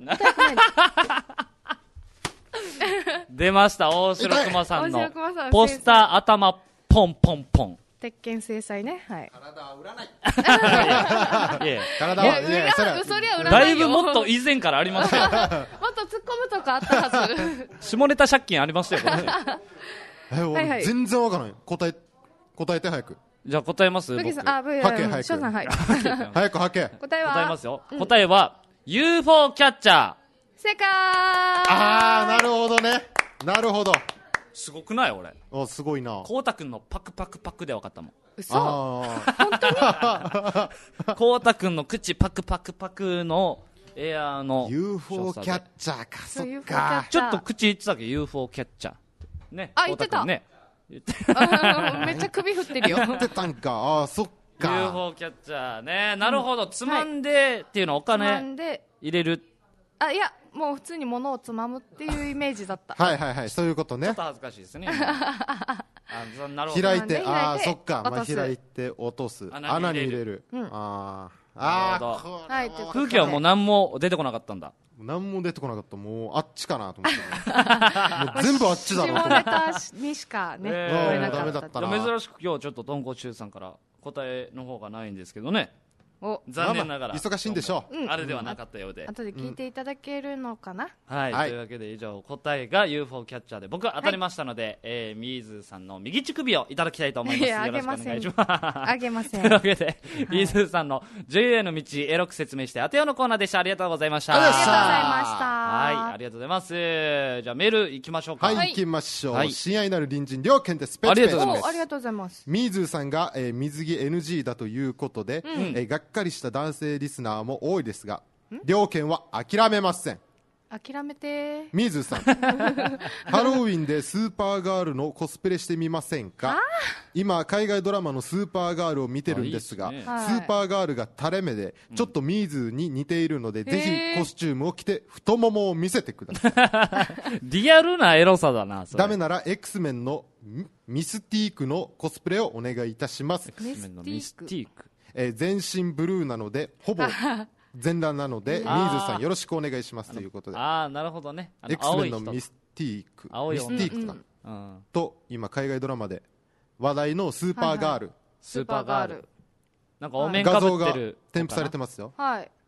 出ました大城熊さんのポスター頭ポンポンポン。 鉄拳制裁ね。はい。 体は売らない。いや体はいやそりゃ売らないよ。 だいぶもっと以前からありましたよ。 もっと突っ込むとかあったはず。 下ネタ借金ありましたよ。 え俺全然わからない。答え答えて早く。 じゃあ答えます。 僕。あ、 はけ早く。 翔さんはい。 早くはけ。 答えは。 答えますよ。答えは ユーフォー キャッチャー。 正解。 ああなるほどね。なるほど。 すごくない俺。 おすごいな。 こうたくんのパクパクパクで分かったもん。 嘘。本当に。こうたくんの口パクパクパクのエアーのユーフォー キャッチャーか。そっか。 ちょっと口言ってたっけ ユーフォー キャッチャーね。 あ言ってたね。 めっちゃ首振ってるよ。 言ってたんか。あそっか。 ユーフォー キャッチャーね。なるほど。つまんでっていうのはお金入れる。 あいやもう普通に物をつまむっていうイメージだった。 はいはいはいそういうことね。 ちょっと恥ずかしいですね。あなるほど。 開いてあそっかまあ開いて落とす穴に入れる。ああ空気はもう何も出てこなかったんだ。 何も出てこなかった。もうあっちかなと思って全部あっちだろうと思って。 下ネタにしかね聞こえなかった。 珍しく今日ちょっと豚骨中さんから答えの方がないんですけどね。残念ながら忙しいんでしょう。あれではなかったようで。 後で聞いていただけるのかな。 はい。というわけで以上答えが ユーフォー キャッチャーで僕当たりましたので、えミーズさんの右乳首をいただきたいと思います。よろしくお願いします。 あげません。 というわけでミーズさんの ジェイエー の道エロく説明して当てようのコーナーでした。ありがとうございました。 ありがとうございました。 はい。ありがとうございます。じゃあメール行きましょうか。 はい行きましょう。親愛なる隣人両県です。 ありがとうございます。ありがとうございます。 ミーズさんが水着 エヌジー だということでがっかりした男性リスナーも多いですが両県は諦めません。 諦めてミーズさんハロウィンでスーパーガールのコスプレしてみませんか。今海外ドラマのスーパーガールを見てるんですが、いいですね、スーパーガールが垂れ目でちょっとミーズに似ているので、うん、ぜひコスチュームを着て太ももを見せてください。 リアルなエロさだな。それダメなら X メンのミスティークのコスプレをお願いいたします。 X メンのミスティーク、 えー、全身ブルーなのでほぼ全裸なのでミーズさんよろしくお願いしますということで、 ああなるほどね。 X メンのミスティーク青いミスティークか、うんうん、と今海外ドラマで話題のスーパーガール、はいはい、 スーパーガールなんかお面かぶってる画像が添付されてますよ。 はい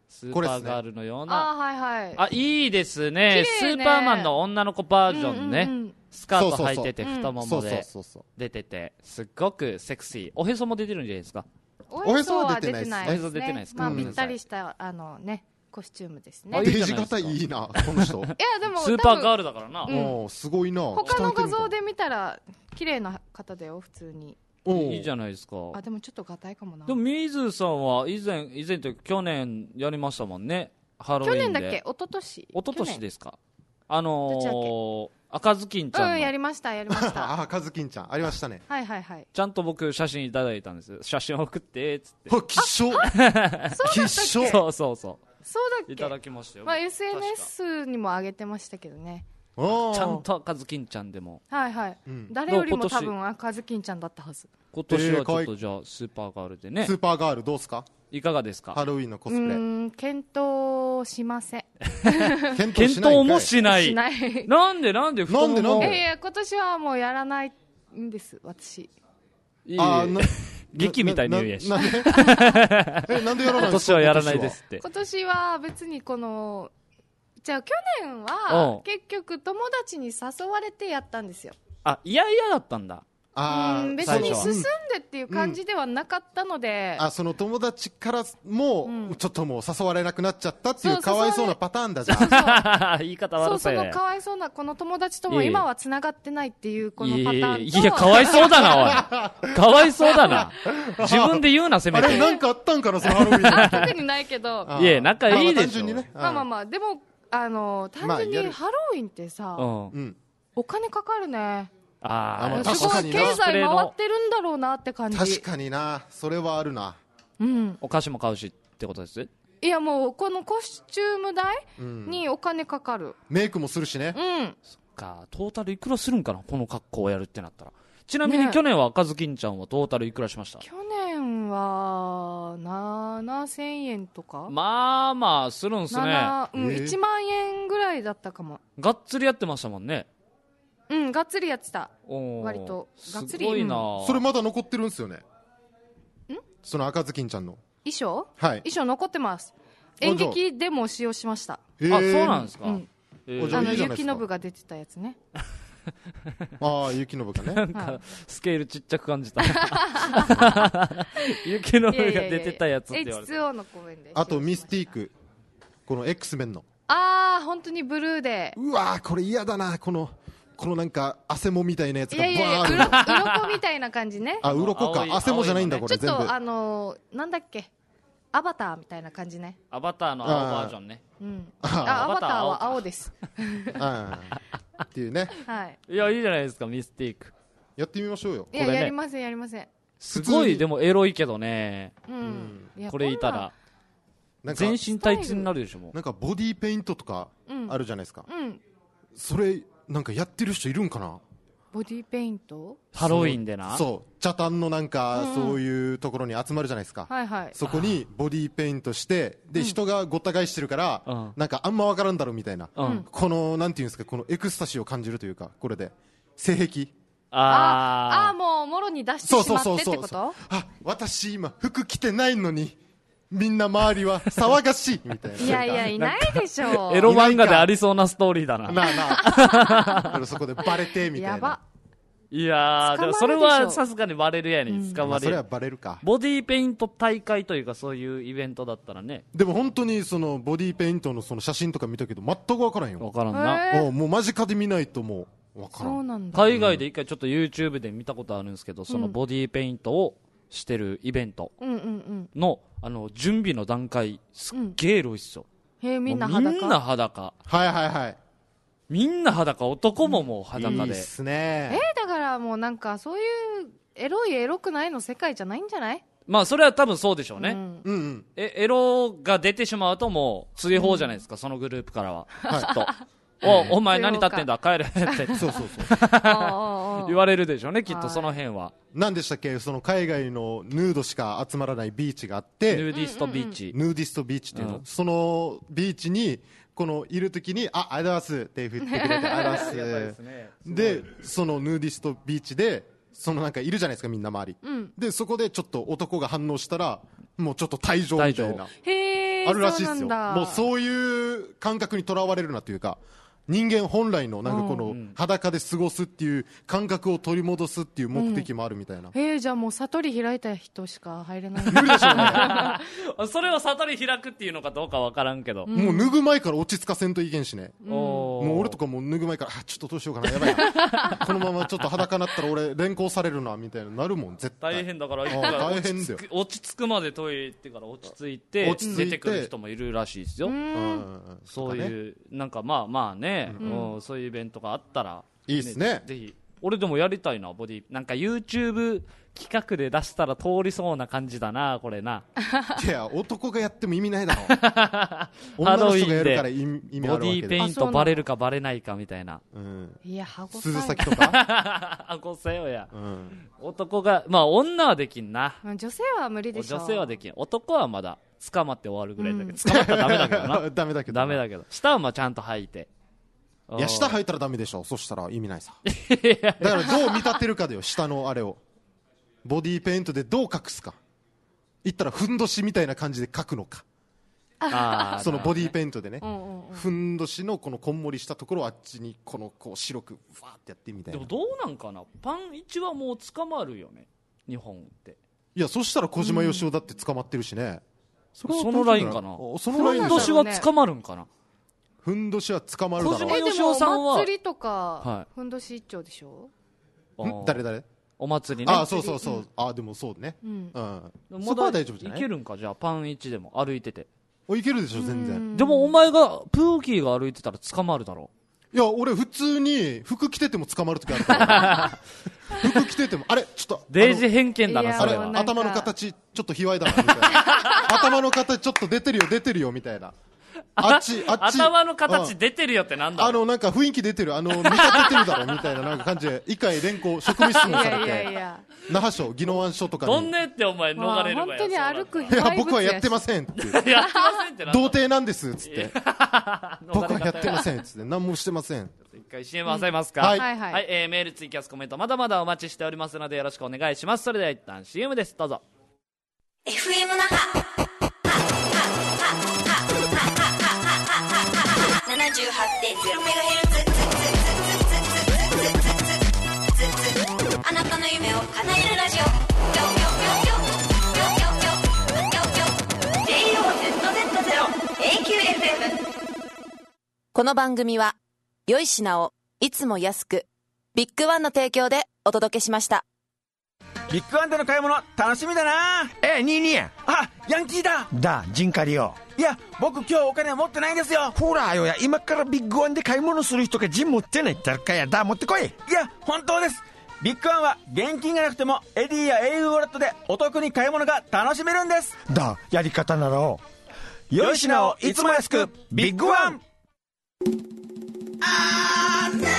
スーパーガールのような。 あはいはい。 あ、いいですね。 綺麗ねスーパーマンの女の子バージョンね。 うんうんうん、 スカート履いてて、 そうそうそう太ももで出てて、すっごくセクシー。おへそも出てるんじゃないですか。 おへそは出てないですね。 おへそ出てないですか。 まあ、ぴったりした、あのね、コスチュームですね。 デージ型いいな、この人。いや、 でも、 スーパーガールだからな。 うん、すごいな。 他の画像で見たら、綺麗な方だよ、普通に。 いいじゃないですか。 あ、でもちょっとガタイかもな。 でも、水さんは以前、以前というか、去年やりましたもんね。ハロウィンで。 去年だっけ？一昨年。 一昨年ですか。あのー、赤ずきんちゃんの。 うん、やりました、やりました。 あ、赤ずきんちゃん、ありましたね。 はいはいはい。 ちゃんと僕、写真いただいたんです。写真送って、つって。 あ、きっしょ。 きっしょ。 そうそうそう。 そうだっけ？ いただきましたよ。 まあ、エスエヌエス にも上げてましたけどね。 ちゃんと赤ずきんちゃんでも。 はいはい。誰よりも多分赤ずきんちゃんだったはず。 今年はちょっとじゃあ、スーパーガールでね。 スーパーガールどうすか？ いかがですか？ ハロウィンのコスプレ。 うん、検討しません。 検討もしない。 しない。 なんでなんで太ももなんでなんでいや、今年はもうやらないんです、私。 あー、劇みたいに言うやし。 なんでえ、なんでやらないんですか？ 今年はやらないですって。 今年は別にこの、じゃあ去年は結局友達に誘われてやったんですよ。 あ、いやいやだったんだ。 あ、別に進んでっていう感じではなかったので、 うん、あ、その友達からも、うん、ちょっともう誘われなくなっちゃったっていうかわいそうなパターンだじゃん。そうそうそう言い方悪そう、そのかわいそうなこの友達とも今は繋がってないっていうこのパターンと、 いやいや、かわいそうだな、おい。かわいそうだな。自分で言うな、せめて。 あれ、なんかあったんかな、そのハロウィン。 特にないけど。 いや、仲いいでしょ。 ね、まあまあまあ、でも、あの、単純にハロウィンってさ、 うん、 お金かかるね。 ああ、すごい経済回ってるんだろうなって感じ。 確かにな、それはあるな。 うん。 お菓子も買うしってことです？ いや、もうこのコスチューム代にお金かかる。うん、 メイクもするしね。 うん。 そっか、トータルいくらするんかな、この格好をやるってなったら。ちなみに去年は赤ずきんちゃんはトータルいくらしました？ 去年はななせんえんとか。 まあまあするんすね。 うん、いちまんえんぐらいだったかも。 がっつりやってましたもんね。 うん、がっつりやってた。割とがっつり。 すごいな、 うん、それまだ残ってるんですよね。ん？その赤ずきんちゃんの衣装？ はい。 衣装残ってます。演劇でも使用しました。 あ、そうなんですか。 うん、あの雪の部が出てたやつね。 ああ、雪の部がね。 なんかスケールちっちゃく感じた。雪の部が出てたやつって言われて。 エイチツーオー の公演で。 あとミスティーク、この X メンの。 ああ、本当にブルーで。 うわー、これ嫌だな、この。このなんか汗もみたいなやつがバーいやいや、うろこみたいな感じね。 あ、うろこか。汗もじゃないんだ、これ全部。 ちょっとあのー、なんだっけ、アバターみたいな感じね。 アバターの青バージョンね。 うん。あ、アバターは青です。 っていうね。 はい。 いや、いいじゃないですか、ミスティーク。 やってみましょうよ。 いや、やりません、やりません。 すごい、でもエロいけどね。 うん。 これいたら。全身タイツになるでしょ、もう。 なんかボディーペイントとかあるじゃないですか。 うん。 それ、なんかやってる人いるんかな？ ボディペイント？ ハロウィンでな。 そう。茶炭のなんか、そういうところに集まるじゃないですか。 はいはい。 そこにボディーペイントして、で、人がごった返してるから、なんかあんまわからんだろうみたいな。この、なんていうんですか、このエクスタシーを感じるというか、これで。性癖。 ああ、もう、もろに出してしまってってこと？ あ、私今、服着てないのに、みんな周りは騒がしいみたいな。 いやいや、いないでしょ。 エロ漫画でありそうなストーリーだな。 なあなあ。そこでバレてみたいな。 やば。 いやー、でもそれはさすがにバレるやに捕まる。 それはバレるか。 ボディーペイント大会というかそういうイベントだったらね。 でも本当にそのボディーペイントのその写真とか見たけど全くわからんよ。 わからんな。 もう間近で見ないともうわからん。 そうなんだ。 海外で一回ちょっと YouTube で見たことあるんですけど、そのボディーペイントをしてるイベントの、あの準備の段階すっげえエロいっすよ。 へえ、みんな裸。 みんな裸。 はいはいはい。 みんな裸、男ももう裸で。いいっすね。 えー、だからもうなんかそういうエロいエロくないの世界じゃないんじゃない？ まあそれは多分そうでしょうね。 うんうん。 え、エロが出てしまうともう追放じゃないですか、そのグループからは。きっと。お、お前何立ってんだ帰れって。 そうそうそう。 言われるでしょうね、きっとその辺は。 何でしたっけ、その海外のヌードしか集まらないビーチがあって。 ヌーディストビーチ。 ヌーディストビーチっていうの、うん、そのビーチに、このいるときに、あ、ありがとうございますって振ってくれて、ありがとうございます。で、そのヌーディストビーチで、そのなんかいるじゃないですか、みんな周り。うん、で、そこでちょっと男が反応したら、もうちょっと退場みたいな。 へー。 あるらしいですよ。 そうなんだ。 もうそういう感覚にとらわれるなというか、人間本来のなんかこの裸で過ごすっていう感覚を取り戻すっていう目的もあるみたいな。 えー、じゃあもう悟り開いた人しか入れない。 無理でしょうね。 それを悟り開くっていうのかどうかわからんけど、 うん、 もう脱ぐ前から落ち着かせんといけんしね、 うん、 もう俺とかも脱ぐ前からあちょっとどうしようかな、やばいなこのままちょっと裸になったら俺連行されるなみたいななるもん絶対。 大変だから大変だよ。 落ち着くまでトイレ行ってから落ち着いて落ち着いて出てくる人もいるらしいですよ。 うんうんそういう、ね、なんかまあまあね、 うんうん、そういうイベントがあったらいいっすね。 ぜひ俺でもやりたいな、ボディなんか YouTube 企画で出したら通りそうな感じだなこれな。 いや男がやっても意味ないだろ女の人がやるから意味あるわけで、 ボディーペイントバレるかバレないかみたいな、 うん、 いやハゴ鈴先とかハゴせよや、 うん、 男がまあ女はできんな、 女性は無理でしょ。 女性はできん、男はまだ捕まって終わるぐらいだけど、捕まったらダメだけどなダメだけどダメだけど下はまあちゃんと履いて、 いや下履いたらダメでしょ。そしたら意味ないさだからどう見立てるかだよ。下のあれをボディーペイントでどう隠すか。言ったらふんどしみたいな感じで描くのか、 あそのボディーペイントでね、 うんうんうん、 ふんどしのこのこんもりしたところをあっちにこのこう白くファーってやってみたいな。 でもどうなんかな、パンいちはもう捕まるよね日本って。 いやそしたら小島よしおだって捕まってるしね、 うん、そのラインかな。 そのラインふんどしは捕まるんかな。 ふんどしは捕まるだろう。 小島よしおさんはお祭りとか、 はい、 ふんどし一丁でしょ。 ん誰誰お祭りね。 あそうそうそう、うん、あでもそうね、うんうん、そこは大丈夫じゃない。 いけるんかじゃあパンいちでも歩いてて。 おいけるでしょ全然。 でもお前がプーキーが歩いてたら捕まるだろう。いや俺普通に服着てても捕まる時あるから服着ててもあれちょっとデイジ偏見だなそれは。 頭の形ちょっと卑猥だなみたいな頭の形ちょっと出てるよ出てるよみたいな。あっちあっち頭の形出てるよってなんだろう。 あのなんか雰囲気出てる、あの見立ててるだろみたいななんか感じで一回連行職務質問されて、いやいやいや那覇署宜野湾署とかにどんねってお前逃れるわよ。 本当に歩くいや僕はやってませんってやってませんってなんだ童貞なんですっつって僕はやってませんっつって何もしてません。 一回 シーエム 挟みますか、 うん、はい、 はいはい、 はいえー、メールツイキャスコメントまだまだお待ちしておりますのでよろしくお願いします。それでは一旦 シーエム です。どうぞ。 エフエム 那覇ななじゅうはちてんゼロメガヘルツあなたの夢を叶えるラジオ ジェイオーゼットゼットゼロ エーキューエフエム。 この番組は良い品をいつも安くビッグワンの提供でお届けしました。 ビッグワンでの買い物楽しみだな。 え、ニーニーや。 あ、ヤンキーだ。 だ、ジンカリよ。 いや、僕今日お金持ってないんですよ。 ほらよや、今からビッグワンで買い物する人がジン持ってないってかや。だ、持ってこい。 いや、本当です。ビッグワンは現金がなくてもエディや エーユー ウォレットでお得に買い物が楽しめるんです。 だ、やり方なら良い品をいつも安くビッグワン。あー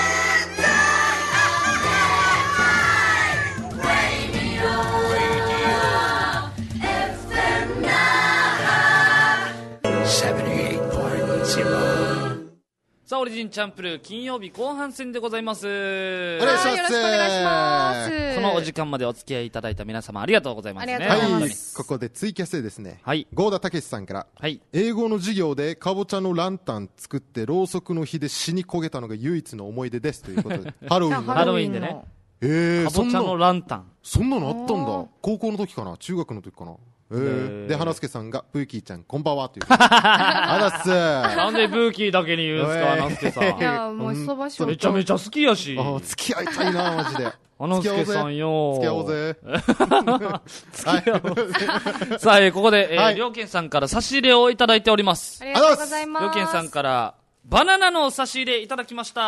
さあオリジンチャンプルー金曜日後半戦でございます。 お願いします。 よろしくお願いします。 このお時間までお付き合いいただいた皆様ありがとうございますね。 はい、ここでツイキャスでですね、 はい、 郷田武さんから、はい、英語の授業でかぼちゃのランタン作ってろうそくの火で死に焦げたのが唯一の思い出ですということでハロウィンのハロウィンでね、 えー、 かぼちゃのランタンそんなのあったんだ。高校の時かな中学の時かな。えー、で花助さんがブーキーちゃんこんばんはというあだっすなんでブーキーだけに言うんすか花助さん。 いやもうそばしょめちゃめちゃ好きやし。 あ付き合いたいなマジで花助さんよ付き合おうぜ付き合おうぜさあ、えー、ここで、えーはい、りょうけんさんから差し入れをいただいております。 ありがとうございます。 りょうけんさんからバナナの差し入れいただきました。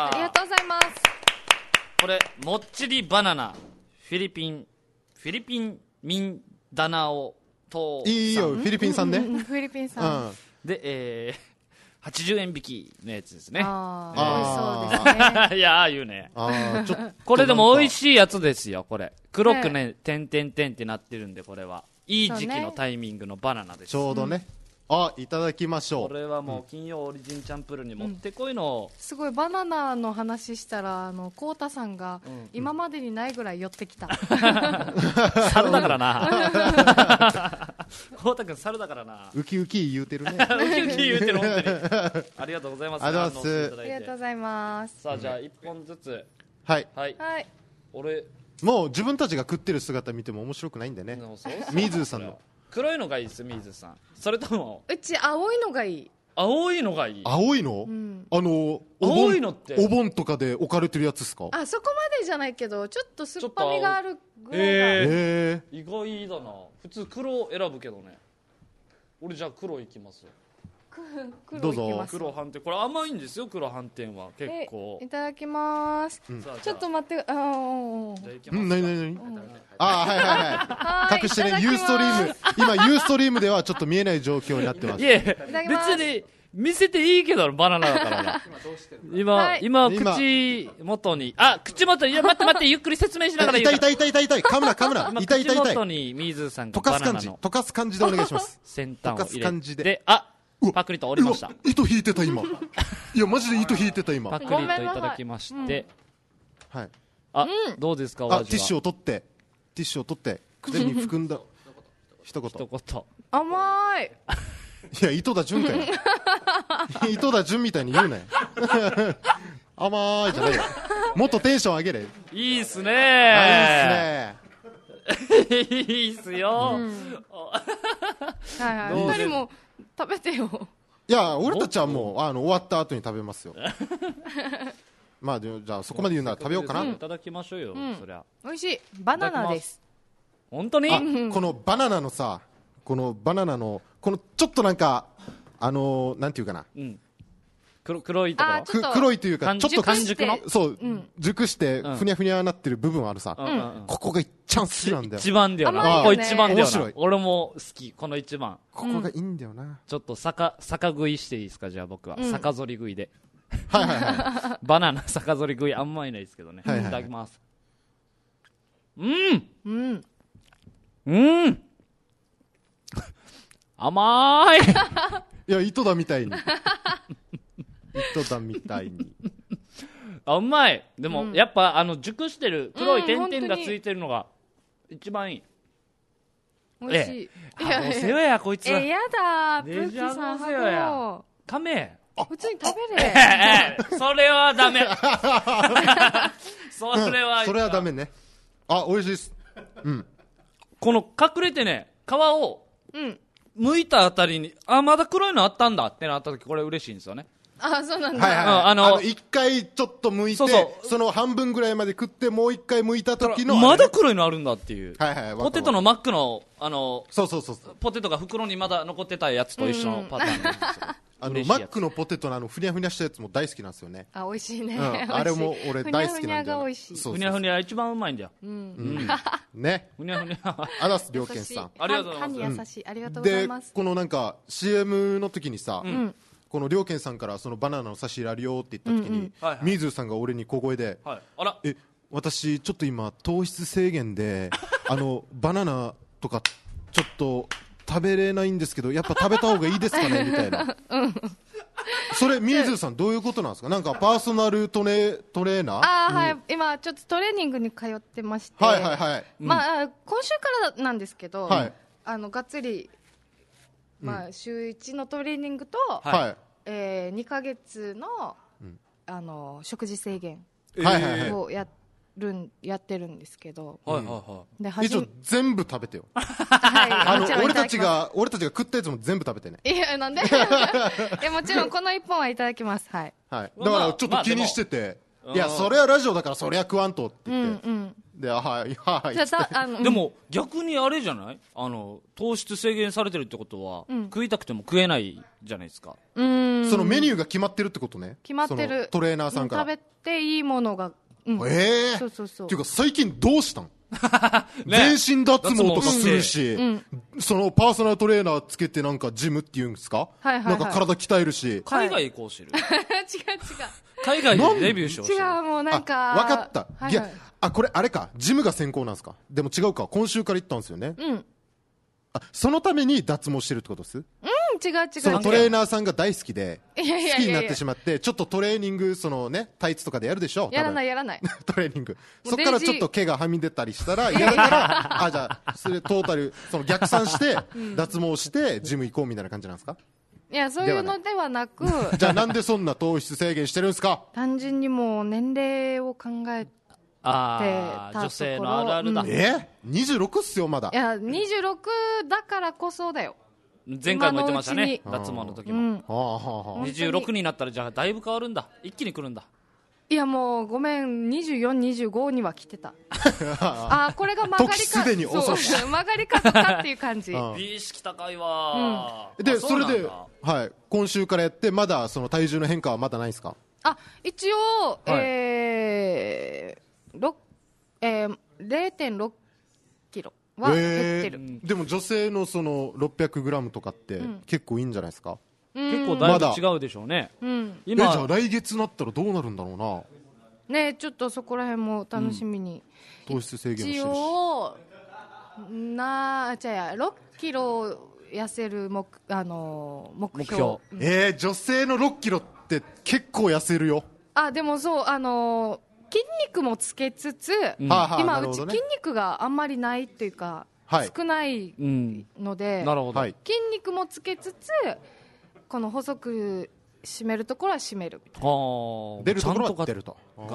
ありがとうございます。 これもっちりバナナフィリピンフィリピンミンダナオといいよフィリピン産ね、うんうん、 フィリピン産、 うん、で、えー、はちじゅうえん引きのやつですね。 ああ、美味しそうですね。 いやー言うね。 あちょこれでも美味しいやつですよ。これ黒くね点々点ってなってるんで、これはいい時期のタイミングのバナナです。 ちょうどね、うん、あいただきましょう。 これはもう金曜オリジンチャンプルにもってこいの、 うん、すごいバナナの話したらあのコウタさんが今までにないぐらい寄ってきた、うん、 猿だからな太田君猿だからな。 ウキウキ言うてるね。 ウキウキ言うてる、本当に。ありがとうございます。 ありがとうございます。 ありがとうございます。 さあ、じゃあ一本ずつ。 はい。 はい。 はい。 俺。 もう自分たちが食ってる姿見ても面白くないんでね。ミーズーさんの。 黒いのがいいです、ミーズーさん。それとも。 うち青いのがいい。 青いのがいい。 青いの？あの、 青いのって。 お盆とかで置かれてるやつですか？ あ、そこまでじゃないけど、ちょっと酸っぱみがあるぐらいが。 えー、意外だな。普通黒選ぶけどね。俺じゃあ黒いきます。 どうぞ。 黒斑点、これ甘いんですよ。黒斑点は結構。 いただきます。ちょっと待って、ああ、 うん、なになになに。あ、はいはいはい。隠してね、ユーストリーム、今ユーストリームではちょっと見えない状況になってます。 いえ、別に見せていいけど、バナナだからね。今、今口元に、あ、口元に、いや待って待って、ゆっくり説明しながら言う。 痛い痛い痛い痛い、カムラカムラ、痛い痛い痛い。 口元にミーズーさんがバナナの溶かす感じ、溶かす感じでお願いします。 先端を入れて、で、あ。パクリと折りました。 糸引いてた今。いやマジで糸引いてた今。 パクリといただきまして、 はい。 あ、どうですかお味は。 あ、ティッシュを取って、ティッシュを取って口に含んだ一言。 一言。 甘い。 いや糸田純かよ。糸田純みたいに言うなよ。甘いじゃないよ。もっとテンション上げれ。 いいっすね。 いいっすね。 いいっすよ。 はいはい。二人も食べてよ。 いや俺たちはもうあの終わった後に食べますよ。まあじゃあそこまで言うなら食べようかな。 いただきましょうよ。そりゃ。 美味しい。バナナです。 本当に？ このバナナのさ、このバナナのこのちょっとなんかあのなんていうかな。 黒黒いところ。 黒いというかちょっと完熟の。 そう熟してふにゃふにゃなってる部分あるさ。ここが一番好きなんだよ。 一番だよな。ここ一番だよな。俺も好きこの一番。 ここがいいんだよな。 ちょっと逆逆食いしていいですかじゃあ僕は逆ぞり食いで。 はいはいはい。 バナナ逆ぞり食いあんまいないですけどね。いただきます。うんうんうん甘い。 いや糸だみたいに。糸だみたいに。 あ、うまい。でも、うん、やっぱあの熟してる黒い点々がついてるのが一番いい。 美味しい。 ええ、あ、どうせよやこいつ。 え、やだ。プーキーさんどうせよや。カメ。 普通に食べれ。 ええ、それはダメ。それは、 うん、それはダメね。あ、美味しいです。うん。 この隠れてね、皮を剥いたあたりに、あ、まだ黒いのあったんだってなった時、これ嬉しいんですよね。 あ、そうなんだ。 はいはい、はい、あの一回ちょっと剥いて、そうそうその半分ぐらいまで食ってもう一回剥いた時のまだ黒いのあるんだっていう。 はいはい。 ポテトのマックのあのそうそうそうポテトが袋にまだ残ってたやつと一緒のパターンなんですよ。 あのマックのポテトのあのふにゃふにゃしたやつも大好きなんですよね。 あ、美味しいね。 うん、あれも俺大好きなんだよ。 ふにゃふにゃが美味しい。 ふにゃふにゃ一番うまいんだよ。 うん。うん、 ね。 ふにゃふにゃ。 あらすりょうけんさん。 ありがとうございます。 歯に優しい。ありがとうございます。 でこのなんか シーエム の時にさ。 うんこのりょうけんさんからそのバナナの差し入れあるよって言った時に、みーずーさんが俺に小声で、 はい、あらえ私ちょっと今糖質制限であのバナナとかちょっと食べれないんですけどやっぱ食べた方がいいですかねみたいな、 うん、 それみーずーさんどういうことなんですか。なんかパーソナルトレトレーナーあ、うん、はい今ちょっとトレーニングに通ってまして、 はいはいはい、 まあ、うん、今週からなんですけど、 はい、 あのがっつりまあ、週いちのトレーニングと、 はいえー、にかげつの、うん、あの食事制限をやるん、やってるんですけど、 はいはいはい、 で一応全部食べてよ。 はい、 あの俺たちが俺たちが食ったやつも全部食べてね。 いやなんでいやもちろんこのいっぽんはいただきます。はい、 はい、だからちょっと気にしてて、まあ、いやそれはラジオだからそれは食わんとって言って、うんうんではいはいってあのでも逆にあれじゃないあの糖質制限されてるってことは、うん、食いたくても食えないじゃないですか。 うーんそのメニューが決まってるってことね。 決まってるトレーナーさんから食べていいものが、 うん、ええー、 そうそうそうっていうか最近どうしたんね、全身脱毛とかするし、うんうん、そのパーソナルトレーナーつけてなんかジムっていうんですか、 はいはいはい、 なんか体鍛えるし海外行こうしてる、 はい、違う違う海外でデビューしようしてる。 違うもうなんか分かった、 はいはい、 いやあこれあれかジムが先行なんですか。でも違うか今週から行ったんですよね。 うんあそのために脱毛してるってことです。うん違う違う。 そのトレーナーさんが大好きでいやいやいやいや好きになってしまって、ちょっとトレーニングそのねタイツとかでやるでしょ。 やらないやらない。 トレーニング。 もうそっからちょっと毛がはみ出たりしたら嫌だからあじゃあそれトータルその逆算して脱毛してジム行こうみたいな感じなんですか。 いやそういうのではなくじゃあなんでそんな糖質制限してるんですか。 単純にもう年齢を考えてあー女性のあるあるだ、 うん、 えにじゅうろくっすよまだ。 いやにじゅうろくだからこそだよ。 前回も言ってましたね、 今のうちに脱毛の時も、 うん、 にじゅうろくになったらじゃあだいぶ変わるんだ、一気に来るんだ。 いやもうごめんにじゅうよん、にじゅうごには来てたああこれが曲がりか時すでに遅しそう曲がり角かっていう感じ美意識高いわ、 うん、であそれで、 だはい、今週からやってまだその体重の変化はまだないですか。 あ一応、 はいえーろえー、れいてんろっキロは減ってる、 えー、でも女性のそのろっぴゃくグラムとかって結構いいんじゃないですか。 結構だいぶ違うでしょうね、 うん、 今えじゃあ来月になったらどうなるんだろうな。 ねちょっとそこら辺も楽しみに、 うん、糖質制限もして一るし応なじゃあろっキロ痩せる目、あのー、目標、 目標えー、女性のろっキロって結構痩せるよ。 あでもそうあのー、筋肉もつけつつ、うん、今うち筋肉があんまりないっていうか、はい、少ないので、うん、 なるほど筋肉もつけつつこの細く締めるところは締めるみたいな。 出るところは出ると、 うん、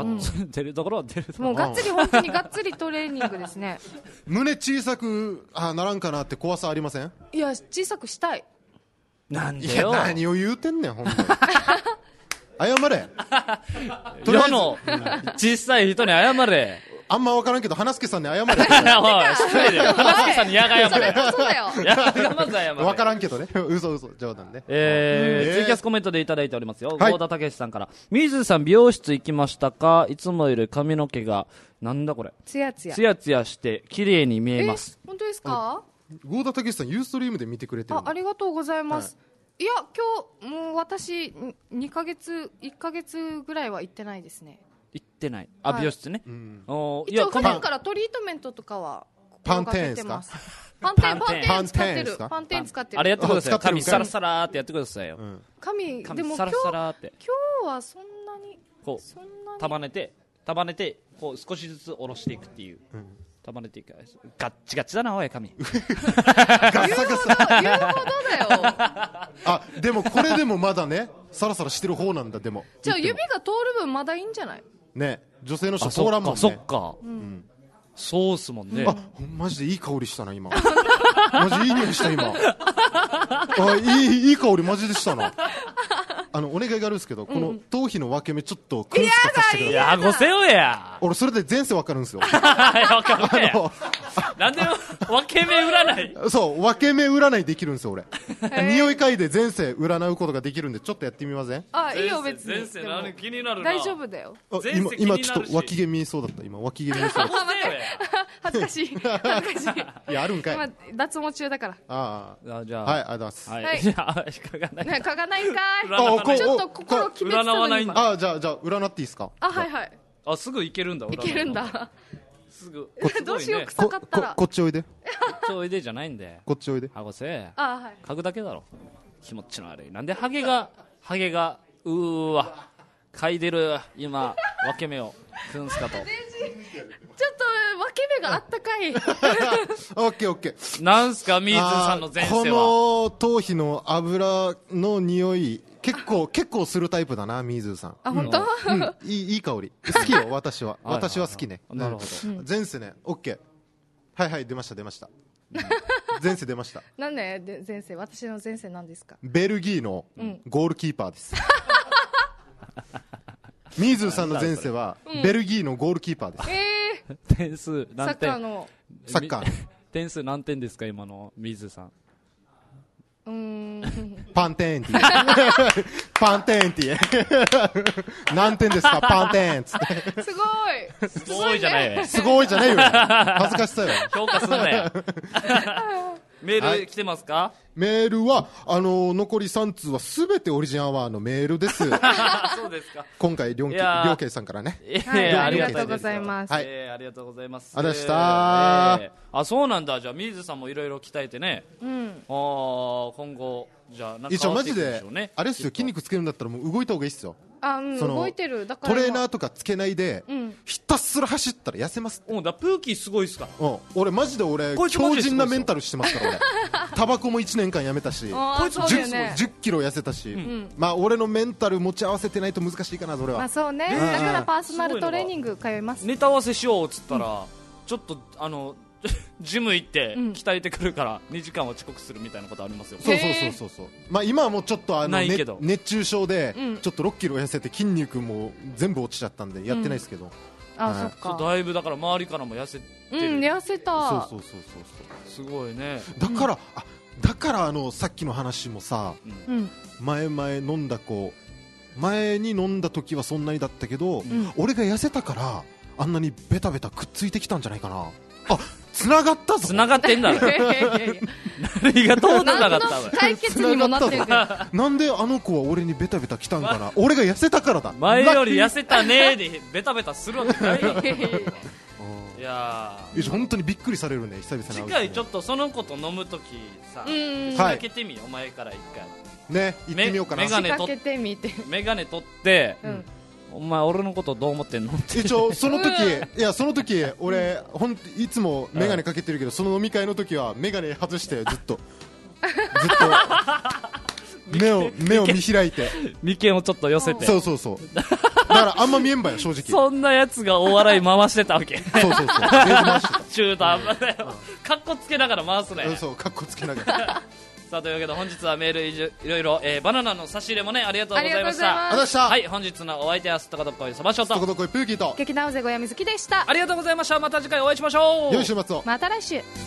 出るところは出ると。 もうがっつり本当にがっつりトレーニングですね胸小さくあならんかなって怖さありません。 いや小さくしたい。 なんでよ。 いや何を言うてんねんほんまに謝れ世の小さい人に謝れ。 あんま分からんけど花助さんに謝れおい失礼だよ。花助さんにやが謝れ。 そうだよまず謝れ。 分からんけどね嘘嘘冗談ね。 えー、ツイキャスコメントでいただいておりますよ。郷田武さんから、水さん美容室行きましたか。いつもより髪の毛がなんだこれツヤツヤツヤツヤして綺麗に見えます。 本当ですか。 郷田武さんユーストリームで見てくれてる。 あ, ありがとうございます、はい、いや今日もう私にかげついっかげつぐらいは行ってないですね。 行ってない。あ、はい、美容室ね、うん、 お一応普段からトリートメントとかはパンテーンですか。 パンテーンパンテーン使ってる。パンテーン使ってる。 あれやってください。髪サラサラーってやってくださいよ、うん、 髪でもサラサラーって今日はそんなにこう束ねて束ねてこう少しずつ下ろしていくっていう、うん、束ねていく。ガッチガチだなおい髪ガサガサ言うほどだよあでもこれでもまだねサラサラしてる方なんだ。でもじゃあ指が通る分まだいいんじゃないね。女性の人通らんもんね。 そっか、 うん、 そうっすもんね。 あマジでいい香りしたな今マジいい匂いした今あいいいい香りマジでしたな。あのお願いがあるんですけど、うん、この頭皮の分け目ちょっとクンスカさせてください。 いやごせよや。 俺それで前世分かるんですよ分かるね。なんで分け目占いそう分け目占いできるんですよ俺匂い嗅いで前世占うことができるんでちょっとやってみません。 あいいよ別に。 前世何気になるな。 大丈夫だよ。 今, 今ちょっと脇毛見えそうだった。今脇毛見えそうだった恥ずかしい恥ずかしい。 いやあるんかい。 今脱毛中だから。 ああじゃあはいありがとうございます。 はい、はい、じゃあ嗅がない。 ね嗅がないかい。 あちょっと心決めてたのに。 占わないんだ。あじゃあじゃあ占っていいですか。 あはいはい。 あすぐいけるんだ。 いけるんだ。 すぐどうしよう臭かったら。 こ, こ, こっちおいで。 こっちおいでじゃないんで。 こっちおいで。 はごせ。 あはい。 嗅ぐだけだろ。気持ちの悪い。なんでハゲがハゲがうーわ嗅いでる今分け目をくんすかと。ちょっと分け目があったかい。 オッケーオッケー。 なんすかミーズさんの前世は。 この頭皮の油の匂い結構結構するタイプだなミーズさん。 あ本当、 うん、いいいい香り好きよ私は私は好きね。 なるほど。 前世ねオッケー。はいはい出ました出ました。前世出ました。 なんで前世私の前世なんですか。 ベルギーのゴールキーパーです。ミーズさんの前世はベルギーのゴールキーパーです。 えー、点数何点。 サッカーのサッカー点数何点ですか今のミーズさん。 うーんパンテンティパンテンティ何点ですかパンテンつってすごいすごいじゃないよ。 すごいじゃないよ恥ずかしさよ。 評価すんなよメール来てますか？はい、 メールはあのー、残りさん通はすべてオリジンアワーのメールですそうですか。 今回りょうけいさんからね、 はい、ありがとうございます。 はい、 えー、ありがとうございます。 ありがとうございました、 えー、あ、そうなんだ。じゃあ水津さんもいろいろ鍛えてね、うん、あ今後じゃあなんか変わっていくんでしょうね。 一応マジであれっすよ、筋肉つけるんだったらもう動いた方がいいっすよ。 あ、うん、動いてる。だからトレーナーとかつけないで、うん、ひたすら走ったら痩せます。 うん、だプーキーすごいっすか。 うん、俺マジで俺強靭なメンタルしてますから俺タバコもいちねんかんやめたし、 こいつもじゅっキロ痩せたし、うん、まあ俺のメンタル持ち合わせてないと難しいかなそれは。 まあそうね、だからパーソナルトレーニング通います。 ネタ合わせしようっつったら、うん、ちょっとあのジム行って鍛えてくるからにじかんは遅刻するみたいなことありますよ。 そうそうそうそうそう。まあ今はもうちょっとあの、ね、熱中症でちょっとろっキロ痩せて筋肉も全部落ちちゃったんでやってないですけど、うん、 あ、はい、そっか。 だいぶだから周りからも痩せてる。 うん、痩せた。 そうそうそうそう。すごいね。 だから、うん、あ、だからあのさっきの話もさ、うん、前々飲んだ子前に飲んだ時はそんなにだったけど、うん、俺が痩せたからあんなにベタベタくっついてきたんじゃないかな。あ、繋がったぞ。 繋がってんだろ何がどう繋がったの。 解決にもなってるなんであの子は俺にベタベタ来たんかな、ま、俺が痩せたからだ。 前より痩せたねーでベタベタするわけないよいやー本当にびっくりされるね、久々に。 次回ちょっとその子と飲むときさ、仕掛けてみよ、お前から一回ね、行ってみようかな。 メガネ取ってメガネ取って、うん、お前俺のことどう思ってんのって一応その時いやその時俺ほんいつもメガネかけてるけど、その飲み会の時はメガネ外してずっとずっと目を目を見開いて眉間をちょっと寄せて、 そうそうそうだからあんま見えんばよ正直。 そんなやつがお笑い回してたわけそうそうそう中途半端だよ、かっこつけながら回すね。 そうかっこつけながらさあというわけで本日はメールいろいろ、えー、バナナの差し入れもねありがとうございました。 ありがとうございました。 はい、本日のお相手はすっとこどっこいそばしょとすっとこどっこいプーキーと劇団うぜごやみずきでした。 ありがとうございました。また次回お会いしましょう。 良い週末を。 また来週。